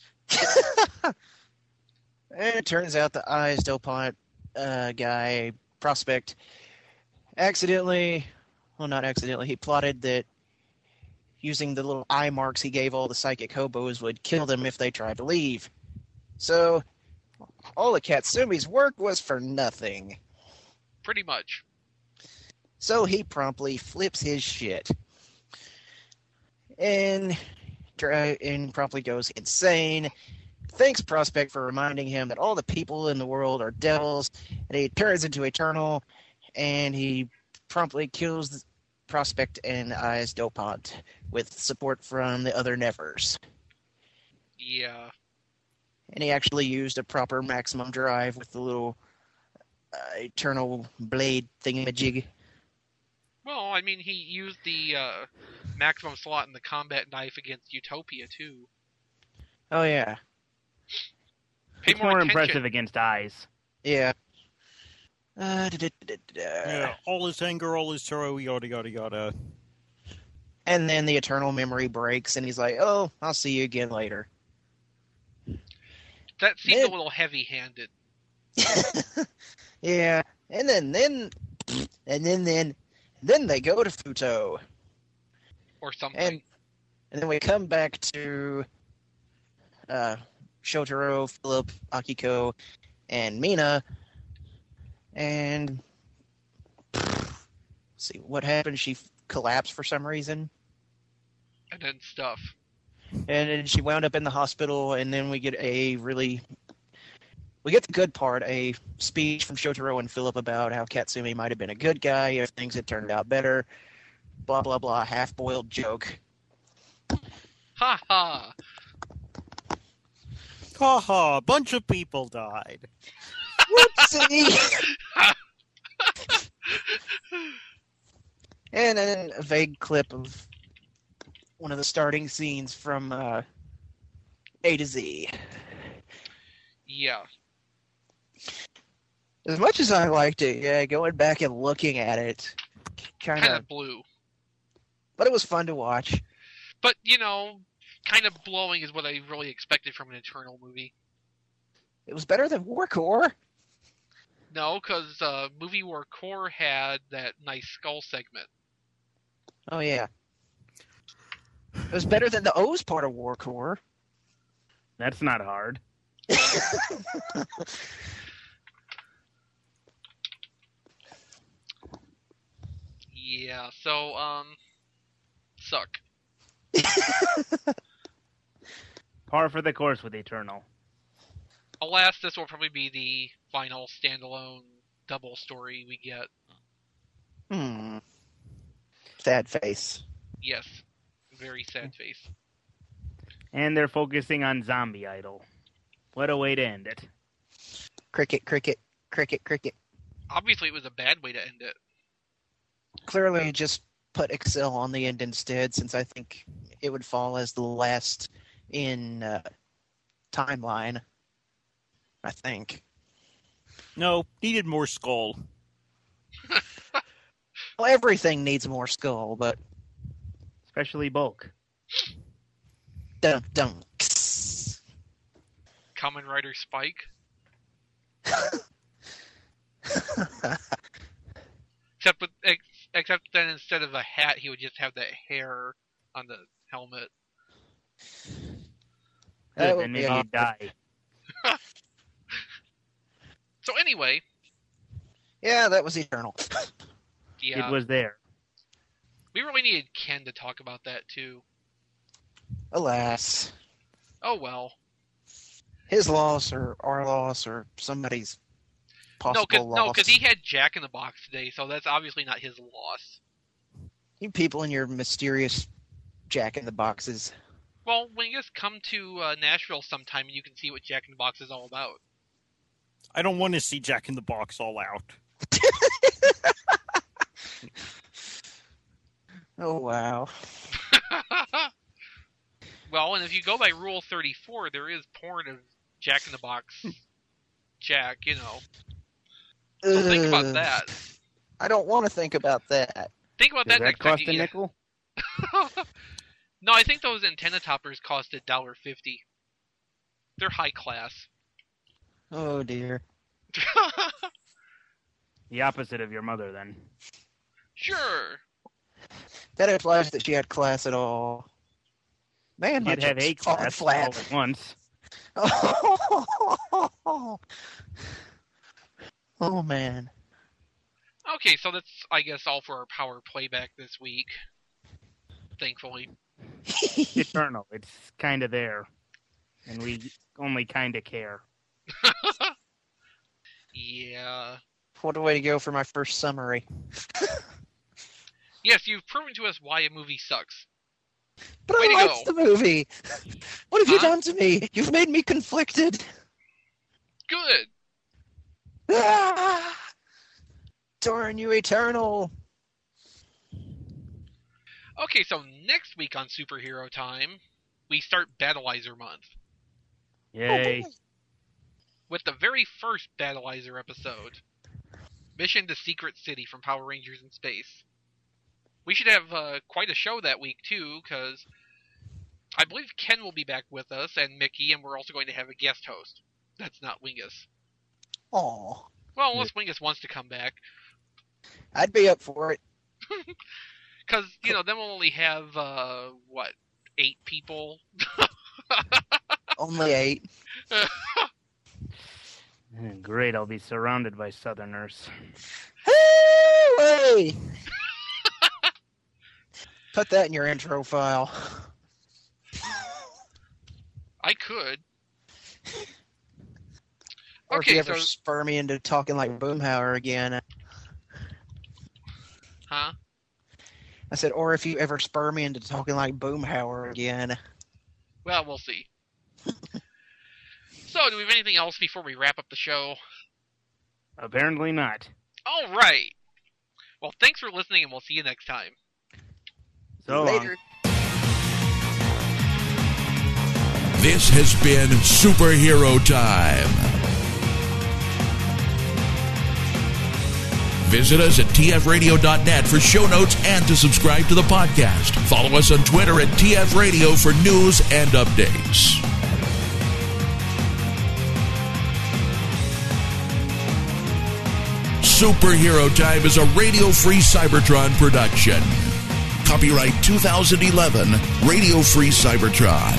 And it turns out the Eyes Dopant uh, guy, Prospect, accidentally, well, not accidentally, he plotted that using the little eye marks he gave all the psychic hobos would kill them if they tried to leave. So, all of Katsumi's work was for nothing. Pretty much. So he promptly flips his shit. And, and promptly goes insane. Thanks, Prospect, for reminding him that all the people in the world are devils, and he turns into Eternal, and he promptly kills Prospect and Eyes Dopant with support from the other Nevers. Yeah. And he actually used a proper maximum drive with the little uh, Eternal blade thingamajig. Well, I mean, he used the uh, maximum slot in the combat knife against Utopia, too. Oh, yeah. Pay it's more, more attention. impressive against Eyes. Yeah. Uh, da, da, da, da. Yeah, all his anger, all his sorrow, yada, yada, yada. And then the Eternal memory breaks, and he's like, oh, I'll see you again later. That seemed Then- a little heavy-handed. Yeah. And then, then, and then, then, then they go to Futo. Or something. And, and then we come back to uh, Shotaro, Philip, Akiko, and Mina. And let's see what happened. She collapsed for some reason, And then stuff. and then she wound up in the hospital. And then we get a really, we get the good part, a speech from Shotaro and Philip about how Katsumi might have been a good guy if things had turned out better. Blah blah blah. Half-boiled joke. Ha ha! Ha ha, a bunch of people died. Whoopsie! And then a vague clip of one of the starting scenes from uh, A to Z. Yeah. As much as I liked it, yeah, going back and looking at it, kind Kind of, of blue. but it was fun to watch. But, you know, kind of blowing is what I really expected from an Eternal movie. It was better than Warcore. No, because uh, Movie War Core had that nice skull segment. Oh yeah, it was better than the O's part of Warcore. That's not hard. Yeah, so, um, suck. Par for the course with Eternal. Alas, this will probably be the final standalone double story we get. Hmm. Sad face. Yes, very sad face. And they're focusing on Zombie Idol. What a way to end it. Cricket, cricket, cricket, cricket. Obviously, it was a bad way to end it. Clearly, just put Excel on the end instead, since I think it would fall as the last in uh, timeline. I think. No, needed more skull. Well, everything needs more skull, but Especially Bulk. dum dum. Kamen Rider Spike. Except, with, ex, except then instead of a hat, he would just have that hair on the helmet. That Good, would then be maybe a- he'd die. So anyway, Yeah, that was Eternal. yeah, It was there. we really needed Ken to talk about that too. Alas, Oh well. his loss or our loss or somebody's No, possible because loss. no, 'cause he had Jack in the Box today, so that's obviously not his loss. You people and your mysterious Jack in the Boxes. Well, when you just come to uh, Nashville sometime, you can see what Jack in the Box is all about. I don't want to see Jack in the Box all out. Oh, wow. Well, and if you go by Rule thirty-four, there is porn of Jack in the Box Jack, you know. So Ugh. think about that. I don't want to think about that. Think about Does that, that next time cost you a eat nickel? No, I think those antenna toppers cost a dollar fifty. They're high class. Oh, dear. The opposite of your mother, then. Sure. That implies that she had class at all. Man, my You'd have chips eight falling class flat. all at once. Oh, oh, man. Okay, so that's, I guess, all for our power playback this week. Thankfully. Eternal. It's kind of there. And we only kind of care. Yeah. What a way to go for my first summary. Yes, you've proven to us why a movie sucks. But Way I to liked go. the movie. What have you Huh? done to me? You've made me conflicted. Good. Ah! Darn you, Eternal. Okay, so next week on Superhero Time, we start Battleizer Month. Yay. With the very first Battleizer episode. Mission to Secret City from Power Rangers in Space. We should have uh, quite a show that week, too, because I believe Ken will be back with us, and Mickey, and we're also going to have a guest host. That's not Wingus. Aw. Well, unless Wingus wants to come back. I'd be up for it. Because, you know, then we'll only have, uh, what, eight people? Only eight. Great, I'll be surrounded by Southerners. Hey! Put that in your intro file. I could. Or if Okay, you ever so- spur me into talking like Boomhauer again. Huh? I said, or if you ever spur me into talking like Boomhauer again. Well, we'll see. So, do we have anything else before we wrap up the show? Apparently not. All right. Well, thanks for listening, and we'll see you next time. So Later. This has been Superhero Time. Visit us at T F radio dot net for show notes and to subscribe to the podcast. Follow us on Twitter at T F Radio for news and updates. Superhero Time is a Radio Free Cybertron production. Copyright two thousand eleven, Radio Free Cybertron.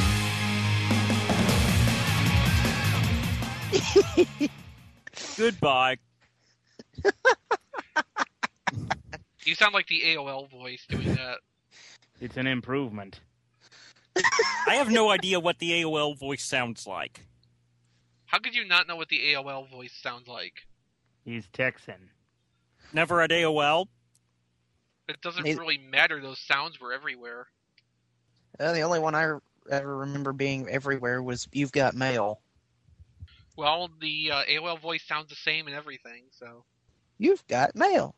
Goodbye. You sound like the A O L voice doing that. It's an improvement. I have no idea what the A O L voice sounds like. How could you not know what the A O L voice sounds like? He's Texan. Never at A O L? It doesn't Neither- really matter. Those sounds were everywhere. Uh, the only one I ever remember being everywhere was You've Got Mail. Well, the uh, A O L voice sounds the same and everything, so... You've got mail.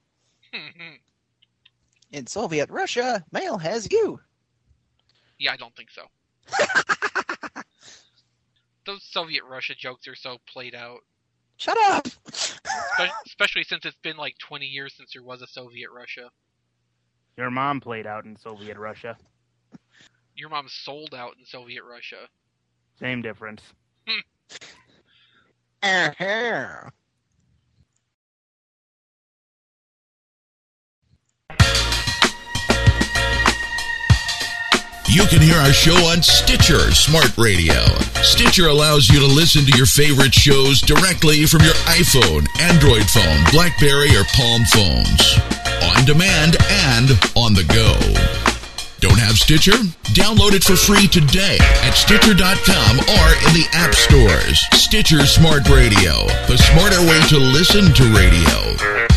In Soviet Russia, mail has you. Yeah, I don't think so. Those Soviet Russia jokes are so played out. Shut up! Spe- especially since it's been like twenty years since there was a Soviet Russia. Your mom played out in Soviet Russia. Your mom sold out in Soviet Russia. Same difference. Uh-huh. You can hear our show on Stitcher Smart Radio. Stitcher allows you to listen to your favorite shows directly from your iPhone, Android phone, BlackBerry, or Palm phones. On demand and on the go. Don't have Stitcher? Download it for free today at Stitcher dot com or in the app stores. Stitcher Smart Radio, the smarter way to listen to radio.